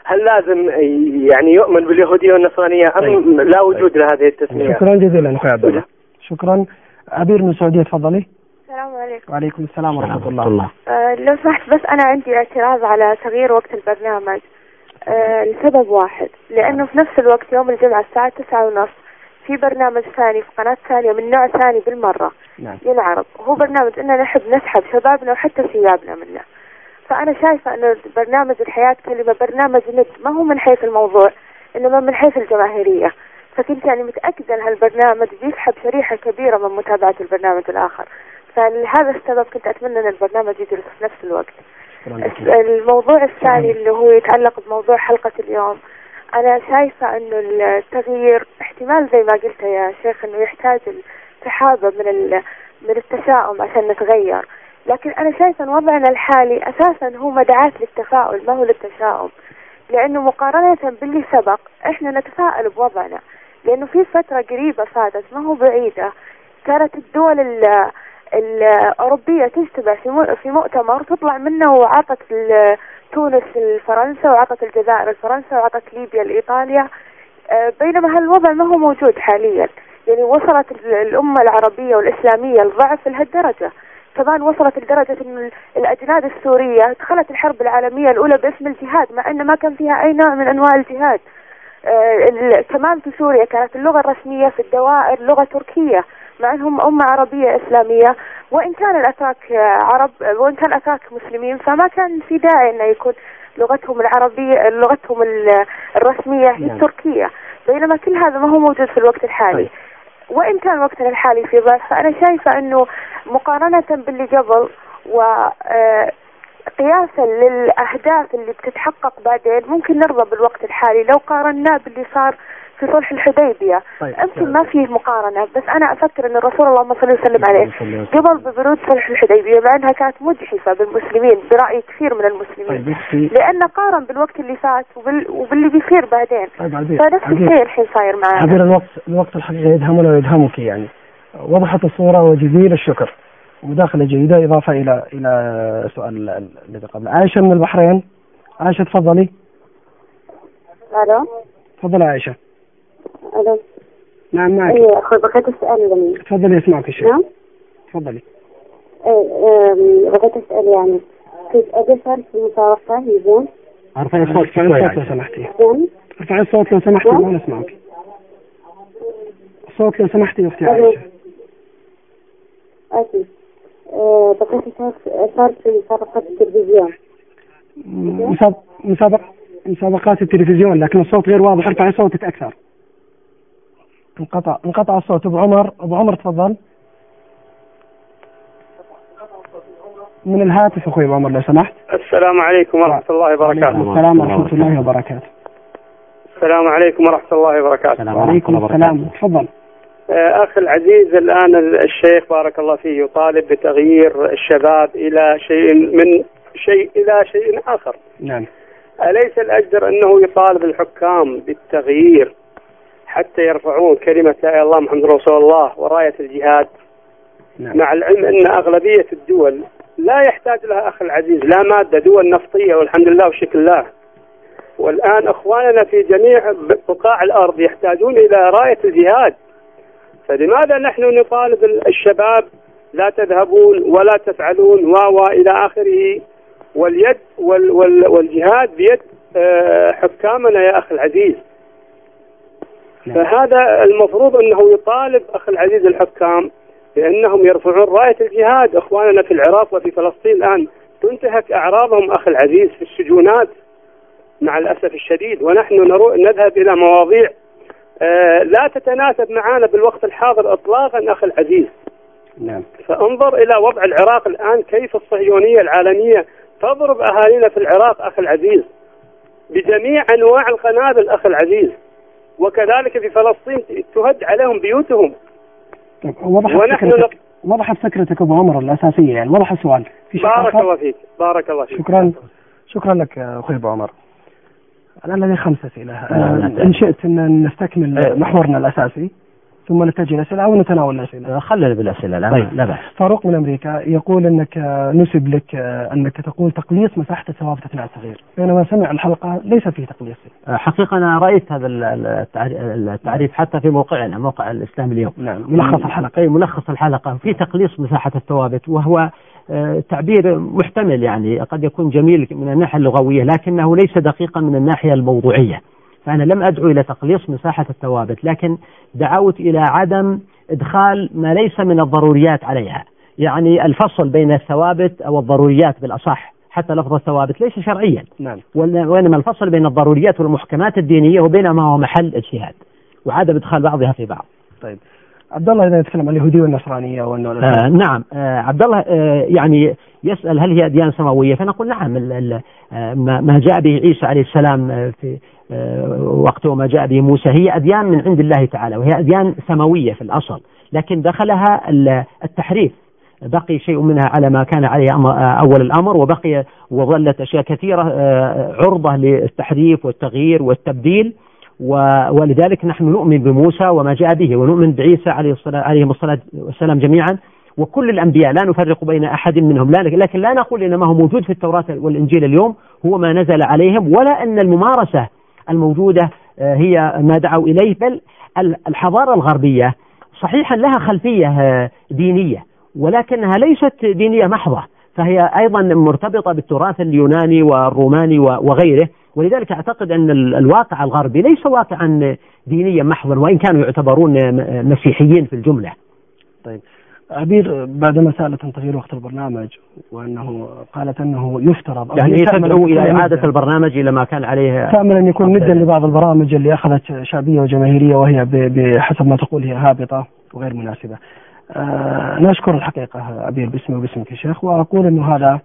هل لازم يعني يؤمن باليهودية والنصرانية أم لا وجود لهذه التسمية؟ شكرا جزيلا أخوي عبد الله. شكرا. عبير من السعودية تفضلي. السلام عليكم. وعليكم السلام ورحمة الله. لو سمحت بس أنا عندي اعتراض على تغيير وقت البرنامج لسبب واحد، لأنه في نفس الوقت يوم الجمعة الساعة 9:30 في برنامج ثاني في قناة ثانية من نوع ثاني بالمرة ينعرض، وهو برنامج إننا نحب نسحب شبابنا وحتى ثيابنا منه. فأنا شايفة أن برنامج الحياة كلمة برنامج ند، ما هو من حيث الموضوع إنما من حيث الجماهيرية. فكنت يعني متأكدة أن هالبرنامج بيسحب شريحة كبيرة من متابعة البرنامج الآخر، فلهذا السبب كنت أتمنى أن البرنامج يجلس في نفس الوقت. الموضوع الثاني اللي هو يتعلق بموضوع حلقة اليوم، أنا شايفة أنه التغيير احتمال زي ما قلت يا شيخ أنه يحتاج سحابة من التشاؤم عشان نتغير، لكن أنا شايفة أن وضعنا الحالي أساسا هو مدعاة للتفاؤل ما هو للتشاؤم، لأنه مقارنة باللي سبق إحنا نتفائل بوضعنا، لأنه في فترة قريبة فاتت ما هو بعيدة كانت الدول الأوروبية تجتمع في مؤتمر تطلع منه، وعطت تونس لفرنسا وعطت الجزائر لفرنسا وعطت ليبيا لإيطاليا، بينما هالوضع ما هو موجود حاليا. يعني وصلت الأمة العربية والإسلامية لضعف لهالدرجة، كمان وصلت لدرجة أن الأجناد السورية دخلت الحرب العالمية الأولى باسم الجهاد مع أن ما كان فيها أي نوع من أنواع الجهاد. كمان في سوريا كانت اللغة الرسمية في الدوائر لغة تركية مع أنهم أمة عربية إسلامية، وإن كان الأتراك عرب وإن كان الأتراك مسلمين، فما كان في داعي أن يكون لغتهم العربية لغتهم الرسمية هي التركية، بينما كل هذا ما هو موجود في الوقت الحالي. وإن كان وقتنا الحالي في ضعف، فأنا شايفة أنه مقارنة باللي قبل وقياسا للأهداف اللي بتتحقق بعدين ممكن نرضى بالوقت الحالي لو قارناه باللي صار في صلح الحديبية. يمكن ما فيه مقارنة، بس أنا أفكر أن الرسول اللهم صل وسلم عليه قبل ببرود صلح الحديبية مع أنها كانت مجحفة بالمسلمين برأي كثير من المسلمين، لأن قارن بالوقت اللي فات وباللي بيصير بعدين. فنفس الشيء الحين صاير معنا. عبير، الوقت الحقيقي يدهمنا ويدهمك، يعني وضحت الصورة وجزيل الشكر. مداخلة جيدة إضافة إلى سؤال الذي قبل. عائشة من البحرين. عائشة تفضلي. ألو. تفضل عائشة. ألو. نعم معك. ايوه اخوي بغيت اسال. تفضلي اسمعك الشيخ. نعم تفضلي. بغيت اسال يعني كيف اقصر في المسابقة يزين؟ ارفعي الصوت لو سمحتي. ارفعي الصوت لو سمحتي ما نسمعك. الصوت لو سمحتي يا اختي عائشة. أكيد. بغيت أشارك في مسابقات التلفزيون. مسابقات التلفزيون، لكن الصوت غير واضح. ارفعي صوتك أكثر. انقطع الصوت. أبو عمر تفضل. من الهاتف أخوي أبو عمر لو سمحت. السلام عليكم ورحمة الله وبركاته. السلام ورحمة الله وبركاته. السلام عليكم ورحمة الله وبركاته. وعليكم السلام. تفضل. أخي العزيز، الآن الشيخ بارك الله فيه يطالب بتغيير الشباب إلى شيء إلى شيء آخر. نعم. أليس الأجدر أنه يطالب الحكام بالتغيير حتى يرفعون كلمة لا إله إلا الله محمد رسول الله وراية الجهاد؟ نعم. مع العلم أن أغلبية الدول لا يحتاج لها أخي العزيز لا مادة، دول نفطية والحمد لله وشكر الله. والآن أخواننا في جميع بقاع الأرض يحتاجون إلى راية الجهاد، فلماذا نحن نطالب الشباب لا تذهبون ولا تفعلون إلى آخره، واليد والجهاد بيد حكامنا يا أخي العزيز؟ فهذا المفروض أنه يطالب أخي العزيز الحكام بأنهم يرفعون راية الجهاد. أخواننا في العراق وفي فلسطين الآن تنتهك أعراضهم أخي العزيز في السجونات مع الأسف الشديد، ونحن نذهب إلى مواضيع لا تتناسب معنا بالوقت الحاضر إطلاقا أخي العزيز. نعم. فانظر إلى وضع العراق الآن، كيف الصهيونية العالمية تضرب أهالينا في العراق أخي العزيز بجميع أنواع القنابل أخي العزيز، وكذلك في فلسطين تهد عليهم بيوتهم. وضحت فكرتك أبو عمر الأساسية، يعني وضح السؤال. بارك الله فيك. بارك الله فيك. شكرا لك أخوي أبو عمر. الآن لدي 5 أسئلة. إن شئت أن نستكمل محورنا الأساسي ثم نتجه الأسئلة أو نتناول الأسئلة؟ خلنا بالأسئلة. لا, طيب. لا بأس. فاروق من أمريكا يقول أنك نسب لك أنك تقول تقليص مساحة الثوابت أثناء التغيير، بينما سمع الحلقة ليس فيه تقليص. حقيقة أنا رأيت هذا التعريف حتى في موقعنا، موقع الإسلام اليوم. نعم، ملخص الحلقة. ملخص الحلقة في تقليص مساحة الثوابت، وهو تعبير محتمل، يعني قد يكون جميل من الناحية اللغوية لكنه ليس دقيقا من الناحية الموضوعية. فأنا لم أدعو إلى تقليص مساحة الثوابت، لكن دعوت إلى عدم إدخال ما ليس من الضروريات عليها، يعني الفصل بين الثوابت أو الضروريات بالأصح، حتى لفظ الثوابت ليس شرعيا. نعم. وإنما الفصل بين الضروريات والمحكمات الدينية وبين ما هو محل اجتهاد، وعدم إدخال بعضها في بعض. طيب عبد الله، إذا نتكلم عن اليهودية والنصرانية نعم. عبد الله يعني يسأل هل هي أديان سماوية، فنقول نعم. ما جاء به عيسى عليه السلام في وقته وما جاء به موسى هي أديان من عند الله تعالى، وهي أديان سماوية في الأصل، لكن دخلها التحريف، بقي شيء منها على ما كان عليه أول الأمر، وبقي وظلت أشياء كثيرة عرضة للتحريف والتغيير والتبديل. ولذلك نحن نؤمن بموسى وما جاء به، ونؤمن بعيسى عليهم الصلاة والسلام جميعا، وكل الأنبياء لا نفرق بين أحد منهم، لكن لا نقول إن ما هو موجود في التوراة والإنجيل اليوم هو ما نزل عليهم، ولا أن الممارسة الموجودة هي ما دعوا إليه. بل الحضارة الغربية صحيحا لها خلفية دينية، ولكنها ليست دينية محضة، فهي أيضا مرتبطة بالتراث اليوناني والروماني وغيره. ولذلك أعتقد أن الواقع الغربي ليس واقعا دينيا محضا، وإن كانوا يعتبرون مسيحيين في الجملة. طيب عبير، بعدما سألت عن تغيير وقت البرنامج، وأنه قالت أنه يفترض يعني تدعو إلى إعادة البرنامج إلى ما كان عليه، تأمل أن يكون ندا لبعض البرامج اللي أخذت شعبية وجماهيرية وهي بحسب ما تقول هي هابطة وغير مناسبة. نشكر الحقيقة عبير باسمي وباسمك يا شيخ، وأقول أنه هذا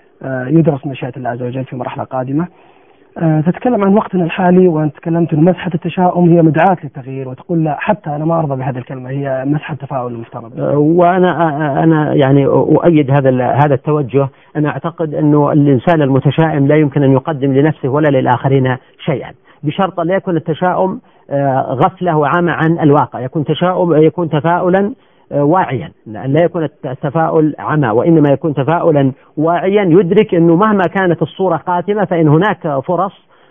يدرس مشيئة الله عز وجل في مرحلة قادمة. تتكلم عن وقتنا الحالي، وأنت تكلمت أن مسحة التشاؤم هي مدعاة للتغيير، وتقول لا، حتى أنا ما أرضى بهذه الكلمة، هي مسحة التفاؤل المفترض. وأنا يعني أؤيد هذا التوجه. أنا أعتقد أنه الإنسان المتشائم لا يمكن أن يقدم لنفسه ولا للآخرين شيئا، بشرط لا يكون التشاؤم غفلة وعامة عن الواقع، يكون تفاؤلا واعيا، لا يكون التفاؤل عمى، وإنما يكون تفاؤلا واعيا يدرك أنه مهما كانت الصورة قاتمة فإن هناك فرص،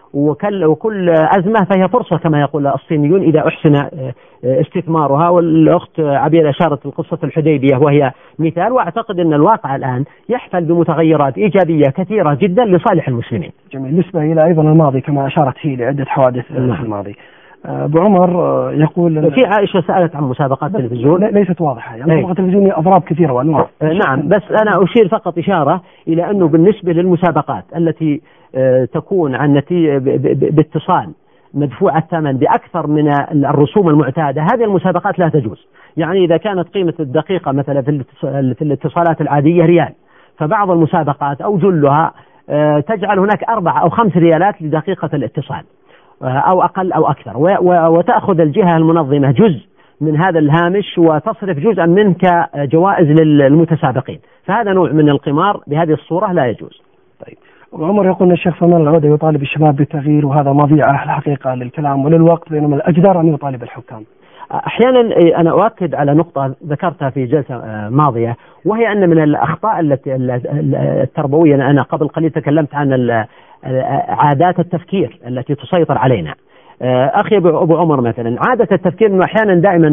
وكل أزمة فهي فرصة كما يقول الصينيون إذا أحسن استثمارها. والأخت عبير أشارت لقصة الحديبية وهي مثال، وأعتقد أن الواقع الآن يحفل بمتغيرات إيجابية كثيرة جدا لصالح المسلمين. جميل. بالنسبة إلى أيضا الماضي كما أشارت هي لعدة حوادث في الماضي، أبو عمر يقول في عائشة سألت عن مسابقات التلفزيون ليست واضحة، يعني مسابقات التلفزيون أضراب كثيرة وأنواع. نعم، بس أنا أشير فقط إشارة إلى أنه بالنسبة للمسابقات التي تكون عن نتيجة باتصال مدفوع الثمن بأكثر من الرسوم المعتادة، هذه المسابقات لا تجوز. يعني إذا كانت قيمة الدقيقة مثلا في الاتصالات العادية ريال، فبعض المسابقات أو جلها تجعل هناك 4 أو 5 ريالات لدقيقة الاتصال، أو أقل أو أكثر، وتأخذ الجهة المنظمة جزء من هذا الهامش وتصرف جزءا منه كجوائز للمتسابقين، فهذا نوع من القمار بهذه الصورة لا يجوز. طيب عمر يقول الشيخ سلمان العودة يطالب الشباب بالتغيير، وهذا مضيعة الحقيقة للكلام وللوقت، بينما الأجدر أن يطالب الحكام. أحيانا أنا أؤكد على نقطة ذكرتها في جلسة ماضية، وهي أن من الأخطاء التربوية، أنا قبل قليل تكلمت عن عادات التفكير التي تسيطر علينا. أخي أبو عمر مثلا، عادة التفكير أنه أحيانا دائما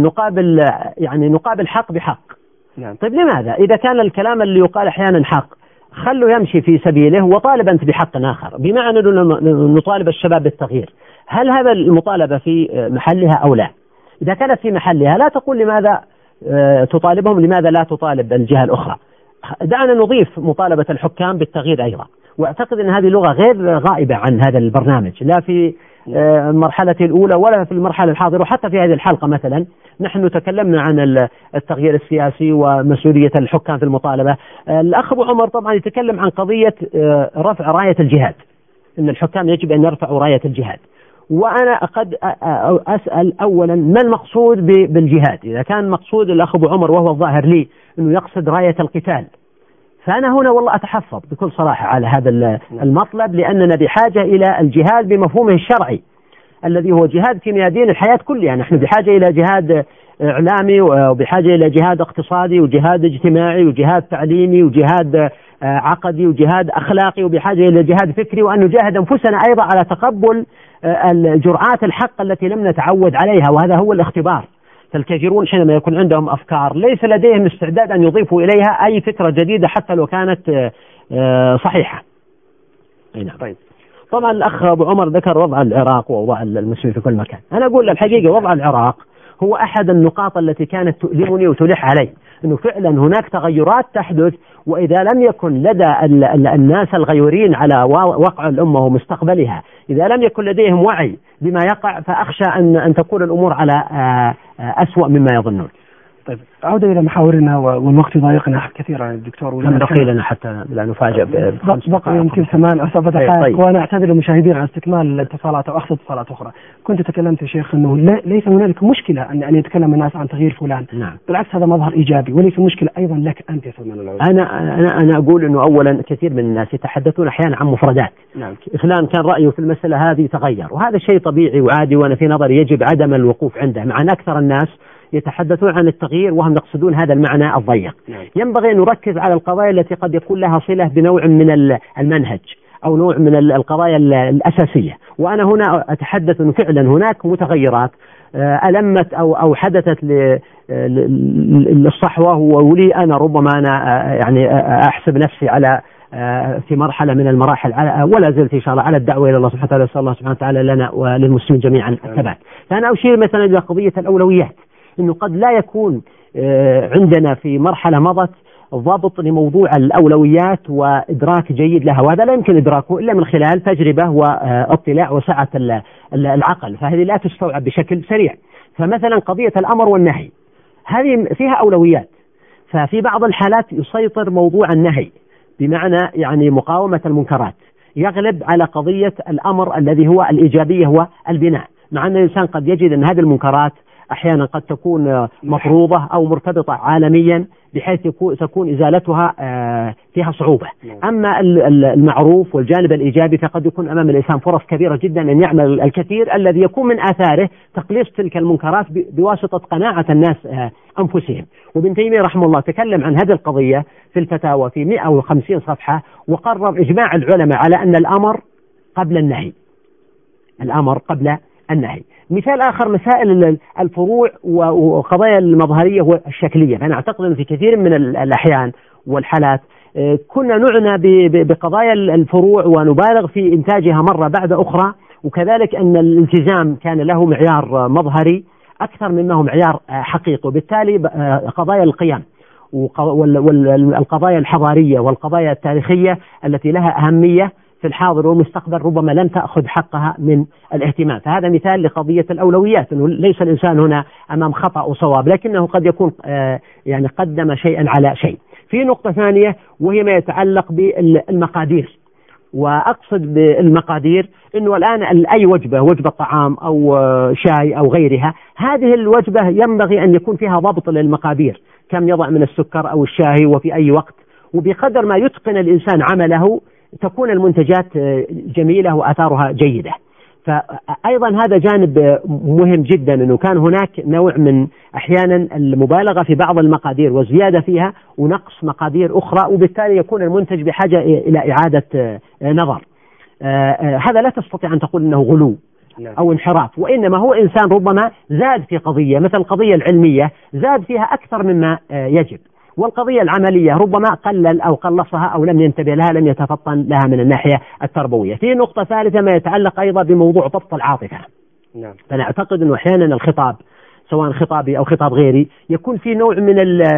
نقابل حق بحق. نعم. طيب لماذا؟ إذا كان الكلام اللي يقال أحيانا حق، خلوا يمشي في سبيله وطالب أنت بحق آخر، بمعنى نطالب الشباب بالتغيير. هل هذا المطالبة في محلها أو لا؟ إذا كانت في محلها لا تقول لماذا تطالبهم، لماذا لا تطالب الجهة الأخرى. دعنا نضيف مطالبة الحكام بالتغيير أيضا، وأعتقد أن هذه لغة غير غائبة عن هذا البرنامج، لا في المرحلة الأولى ولا في المرحلة الحاضرة، وحتى في هذه الحلقة مثلا نحن تكلمنا عن التغيير السياسي ومسؤولية الحكام في المطالبة. الأخ أبو عمر طبعا يتكلم عن قضية رفع راية الجهاد، أن الحكام يجب أن يرفعوا راية الجهاد، وأنا قد أسأل أولا ما المقصود بالجهاد؟ إذا كان مقصود الأخ أبو عمر وهو الظاهر لي أنه يقصد راية القتال، فأنا هنا والله أتحفظ بكل صراحة على هذا المطلب، لأننا بحاجة إلى الجهاد بمفهومه الشرعي. الذي هو جهاد في ميادين الحياة كلها. نحن بحاجة إلى جهاد إعلامي، وبحاجة إلى جهاد اقتصادي، وجهاد اجتماعي، وجهاد تعليمي، وجهاد عقدي، وجهاد أخلاقي، وبحاجة إلى جهاد فكري، وأن نجاهد أنفسنا أيضا على تقبل الجرعات الحق التي لم نتعود عليها، وهذا هو الاختبار. فالكثيرون حينما يكون عندهم أفكار ليس لديهم استعداد أن يضيفوا إليها أي فكرة جديدة حتى لو كانت صحيحة. نعم. طيب، طبعا الأخ أبو عمر ذكر وضع العراق ووضع المسلمين في كل مكان. أنا أقول الحقيقة وضع العراق هو أحد النقاط التي كانت تؤلمني وتلح علي، أنه فعلا هناك تغيرات تحدث، وإذا لم يكن لدى الناس الغيورين على وقع الأمة ومستقبلها، إذا لم يكن لديهم وعي بما يقع، فأخشى أن تكون الأمور على أسوأ مما يظنون. طيب، عودة إلى محاورنا والوقت يضايقنا كثيرا الدكتور. كم بقي لنا حتى لا نفاجأ؟ بقي يمكن 8 أو 7 دقائق. طيب. وأنا أعتذر للمشاهدين عن استكمال الاتصالات أو أخذ اتصالات أخرى. كنت تكلمت يا شيخ أنه ليس هنالك مشكلة أن يتكلم الناس عن تغيير فلان. نعم. بالعكس، هذا مظهر إيجابي، وليس مشكلة أيضا لك أنت يا سلمان العود. أنا أقول أنه أولا كثير من الناس يتحدثون أحيانا عن مفردات. نعم. فلان كان رأيه في المسألة هذه تغير، وهذا شيء طبيعي وعادي، وأنا في نظري يجب عدم الوقوف عنده، مع أن أكثر الناس يتحدثون عن التغيير وهم يقصدون هذا المعنى الضيق. ينبغي أن نركز على القضايا التي قد يكون لها صلة بنوع من المنهج أو نوع من القضايا الأساسية. وأنا هنا أتحدث أنه فعلا هناك متغيرات ألمت أو حدثت للصحوة، ولي أنا ربما أنا يعني أحسب نفسي على في مرحلة من المراحل ولا زلت إن شاء الله على الدعوة إلى الله سبحانه وتعالى، صلى الله سبحانه وتعالى لنا وللمسلمين جميعا الثبات. فأنا أشير مثلا إلى قضية الأولويات، إنه قد لا يكون عندنا في مرحلة مضت ضبط لموضوع الأولويات وإدراك جيد لها، وهذا لا يمكن إدراكه إلا من خلال تجربة واطلاع وسعة العقل، فهذه لا تستوعب بشكل سريع. فمثلا قضية الأمر والنهي هذه فيها أولويات، ففي بعض الحالات يسيطر موضوع النهي، بمعنى يعني مقاومة المنكرات يغلب على قضية الأمر الذي هو الإيجابية هو البناء، مع أن الإنسان قد يجد أن هذه المنكرات أحيانا قد تكون مفروضة أو مرتبطة عالميا بحيث تكون إزالتها فيها صعوبة. أما المعروف والجانب الإيجابي فقد يكون أمام الإنسان فرص كبيرة جدا أن يعمل الكثير الذي يكون من آثاره تقليص تلك المنكرات بواسطة قناعة الناس أنفسهم. وابن تيمية رحمه الله تكلم عن هذه القضية في الفتاوى في 150 صفحة، وقرر إجماع العلماء على أن الأمر قبل النهي، الأمر قبل النهي. مثال آخر مسائل الفروع وقضايا المظهرية والشكلية. فأنا أعتقد أن في كثير من الأحيان والحالات كنا نعنى بقضايا الفروع ونبالغ في إنتاجها مرة بعد أخرى، وكذلك أن الالتزام كان له معيار مظهري أكثر مما هو معيار حقيقي، وبالتالي قضايا القيم والقضايا الحضارية والقضايا التاريخية التي لها أهمية في الحاضر والمستقبل ربما لم تأخذ حقها من الاهتمام. فهذا مثال لقضية الأولويات، أنه ليس الإنسان هنا أمام خطأ وصواب، لكنه قد يكون يعني قدم شيئا على شيء. في نقطة ثانية وهي ما يتعلق بالمقادير، وأقصد بالمقادير أنه الآن أي وجبة طعام أو شاي أو غيرها، هذه الوجبة ينبغي أن يكون فيها ضبط للمقادير، كم يضع من السكر أو الشاي وفي أي وقت، وبقدر ما يتقن الإنسان عمله تكون المنتجات جميلة وآثارها جيدة. فأيضا هذا جانب مهم جدا، أنه كان هناك نوع من أحيانا المبالغة في بعض المقادير وزيادة فيها ونقص مقادير أخرى، وبالتالي يكون المنتج بحاجة إلى إعادة نظر. هذا لا تستطيع أن تقول أنه غلو أو انحراف، وإنما هو إنسان ربما زاد في قضية، مثل القضية العلمية زاد فيها أكثر مما يجب، والقضية العملية ربما قلل أو قلصها أو لم ينتبه لها، لم يتفطن لها من الناحية التربوية. في نقطة ثالثة ما يتعلق أيضا بموضوع ضبط العاطفة. نعم. فأنا أعتقد أنه أحيانا الخطاب سواء خطابي أو خطاب غيري يكون في نوع من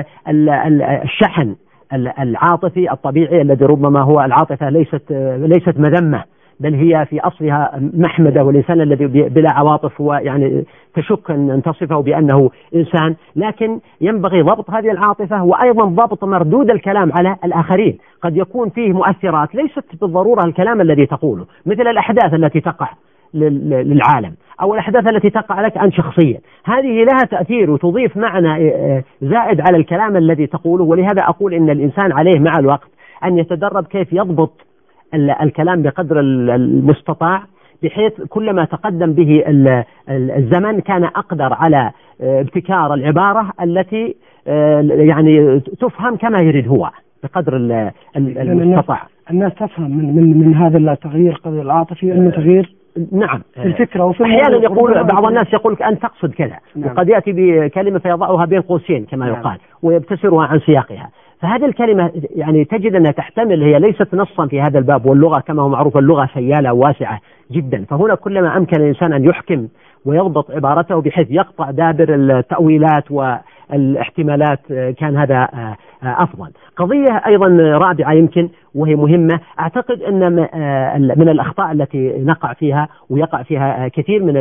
الشحن العاطفي الطبيعي الذي ربما هو العاطفة ليست مذمة، بل هي في أصلها محمدة، والإنسان الذي بلا عواطف هو يعني تشك أن تصفه بأنه إنسان، لكن ينبغي ضبط هذه العاطفة وأيضا ضبط مردود الكلام على الآخرين. قد يكون فيه مؤثرات ليست بالضرورة الكلام الذي تقوله، مثل الأحداث التي تقع للعالم أو الأحداث التي تقع لك أنت شخصيا، هذه لها تأثير وتضيف معنى زائد على الكلام الذي تقوله. ولهذا أقول إن الإنسان عليه مع الوقت أن يتدرب كيف يضبط الكلام بقدر المستطاع، بحيث كلما تقدم به الزمن كان أقدر على ابتكار العبارة التي يعني تفهم كما يريد هو بقدر المستطاع. الناس تفهم من هذا التغيير العاطفي أنه تغيير. نعم، الفكرة. أحيانا يقول بعض الناس يقول أن تقصد كذا، وقد يأتي بكلمة فيضعها بين قوسين كما يقال ويبتسرها عن سياقها. فهذه الكلمة يعني تجد أنها تحتمل، هي ليست نصا في هذا الباب، واللغة كما هو معروف اللغة سيالة واسعة جدا، فهنا كلما أمكن الإنسان أن يحكم ويضبط عبارته بحيث يقطع دابر التأويلات والاحتمالات كان هذا أفضل. قضية أيضا رابعة يمكن وهي مهمة، أعتقد أن من الأخطاء التي نقع فيها ويقع فيها كثير من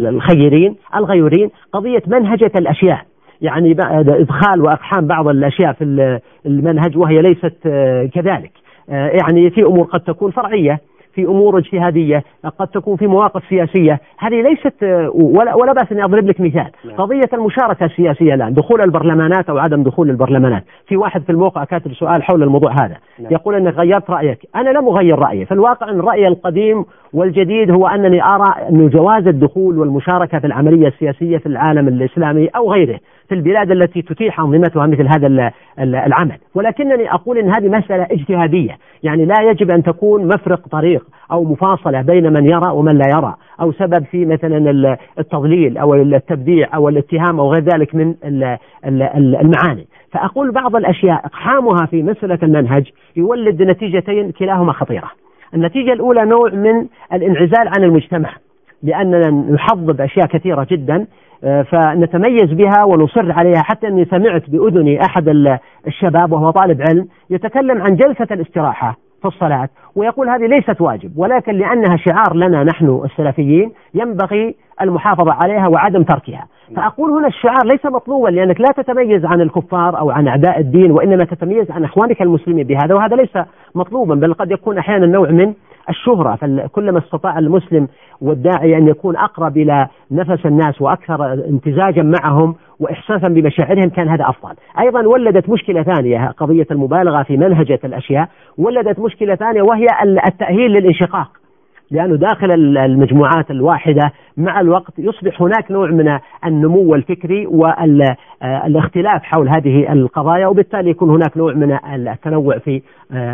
الغيورين قضية منهجة الأشياء، يعني إدخال وأقحام بعض الأشياء في المنهج وهي ليست كذلك. يعني في أمور قد تكون فرعية، في أمور اجتهادية، قد تكون في مواقف سياسية، هذه ليست ولا بأس أن أضرب لك مثال. قضية المشاركة السياسية الآن، دخول البرلمانات أو عدم دخول البرلمانات. في واحد في الموقع كاتب سؤال حول الموضوع هذا، يقول أنك غيرت رأيك. أنا لم أغير رأيي، في الواقع أن رأيي القديم والجديد هو أنني أرى أن جواز الدخول والمشاركة في العملية السياسية في العالم الإسلامي أو غيره في البلاد التي تتيح أنظمتها مثل هذا العمل، ولكنني أقول أن هذه مسألة اجتهادية، يعني لا يجب أن تكون مفرق طريق أو مفاصلة بين من يرى ومن لا يرى، أو سبب في مثلا التضليل أو التبديع أو الاتهام أو غير ذلك من المعاني. فأقول بعض الأشياء إقحامها في مسألة المنهج يولد نتيجتين كلاهما خطيرة. النتيجة الأولى نوع من الانعزال عن المجتمع، لأننا نحضب أشياء كثيرة جدا فنتميز بها ونصر عليها، حتى أني سمعت بأذني أحد الشباب وهو طالب علم يتكلم عن جلسة الاستراحة في الصلاة، ويقول هذه ليست واجب، ولكن لأنها شعار لنا نحن السلفيين ينبغي المحافظة عليها وعدم تركها. فأقول هنا الشعار ليس مطلوبا لأنك لا تتميز عن الكفار أو عن أعداء الدين، وإنما تتميز عن أخوانك المسلمين بهذا، وهذا ليس مطلوبا، بل قد يكون أحيانا نوع من الشهرة. فكلما استطاع المسلم والداعي أن يكون أقرب إلى نفس الناس وأكثر امتزاجا معهم وإحساسا بمشاعرهم كان هذا أفضل. أيضا ولدت مشكلة ثانية، قضية المبالغة في منهجة الأشياء، ولدت مشكلة ثانية وهي التأهيل للانشقاق، لأنه داخل المجموعات الواحدة مع الوقت يصبح هناك نوع من النمو الفكري والاختلاف حول هذه القضايا، وبالتالي يكون هناك نوع من التنوع في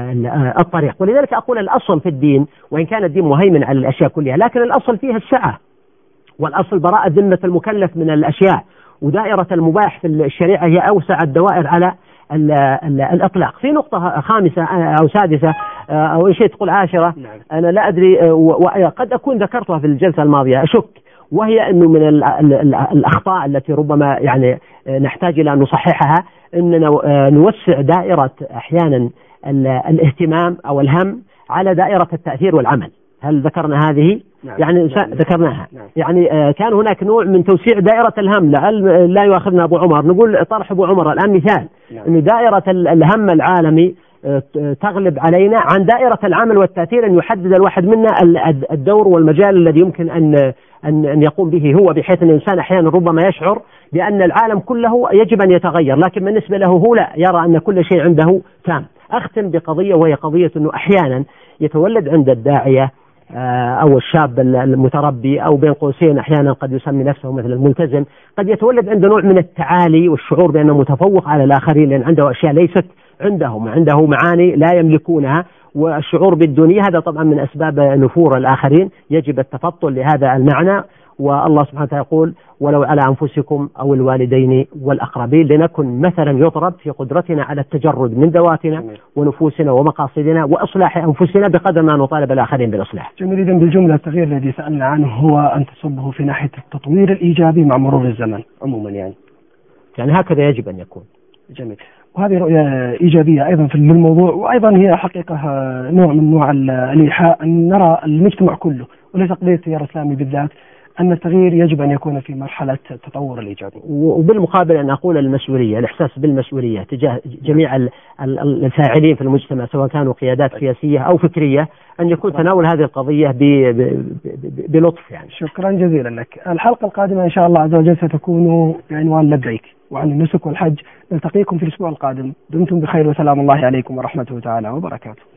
الطريق. ولذلك أقول الأصل في الدين، وإن كان الدين مهيمن على الأشياء كلها، لكن الأصل فيها السعة، والأصل براءة ذمة المكلف من الأشياء، ودائرة المباح في الشريعة هي أوسع الدوائر على الإطلاق. في نقطة خامسة أو سادسة أو شيء تقول عاشرة، أنا لا أدري وقد أكون ذكرتها في الجلسة الماضية أشك، وهي أنه من الأخطاء التي ربما يعني نحتاج إلى أن نصححها، أننا نوسع دائرة أحيانا الاهتمام أو الهم على دائرة التأثير والعمل. هل ذكرنا هذه؟ يعني ذكرناها. يعني كان هناك نوع من توسيع دائرة الهم، لعل لا يؤاخذنا أبو عمر، نقول طرح أبو عمر الآن مثال، أن دائرة الهم العالمي تغلب علينا عن دائرة العمل والتأثير، أن يحدد الواحد منا الدور والمجال الذي يمكن أن يقوم به هو، بحيث أن الإنسان أحيانا ربما يشعر بأن العالم كله يجب أن يتغير، لكن بالنسبة له هو لا، يرى أن كل شيء عنده تام. أختم بقضية، وهي قضية أنه أحيانا يتولد عند الداعية أو الشاب المتربي، أو بين قوسين أحيانا قد يسمي نفسه مثل الملتزم، قد يتولد عنده نوع من التعالي والشعور بأنه متفوق على الآخرين، لأن عنده أشياء ليست عندهم، عنده معاني لا يملكونها، والشعور بالدنيا هذا طبعا من أسباب نفور الآخرين، يجب التفطن لهذا المعنى. والله سبحانه وتعالى يقول ولو على أنفسكم أو الوالدين والأقربين لنكن مثلا يضرب في قدرتنا على التجرد من ذواتنا ونفوسنا ومقاصدنا وإصلاح أنفسنا بقدر ما نطالب الآخرين بالإصلاح. جميل. إذن بالجملة التغيير الذي سألنا عنه هو أن تصبه في ناحية التطوير الإيجابي مع مرور الزمن عموما، يعني هكذا يجب أن يكون. جميل. وهذه رؤية إيجابية أيضا في الموضوع، وأيضا هي حقيقة نوع من نوع الإيحاء، أن نرى المجتمع كله وليس قضية التيار الإسلامي بالذات، أن التغيير يجب أن يكون في مرحلة التطور الإيجابي. وبالمقابل أن أقول المسؤولية، الإحساس بالمسؤولية تجاه جميع الفاعلين في المجتمع، سواء كانوا قيادات سياسية أو فكرية، أن يكون تناول هذه القضية بلطف. يعني شكرا جزيلا لك. الحلقة القادمة إن شاء الله عز وجل ستكون بعنوان لبيك وعن النسك والحج. نلتقيكم في الأسبوع القادم. دمتم بخير وسلام الله عليكم ورحمته تعالى وبركاته.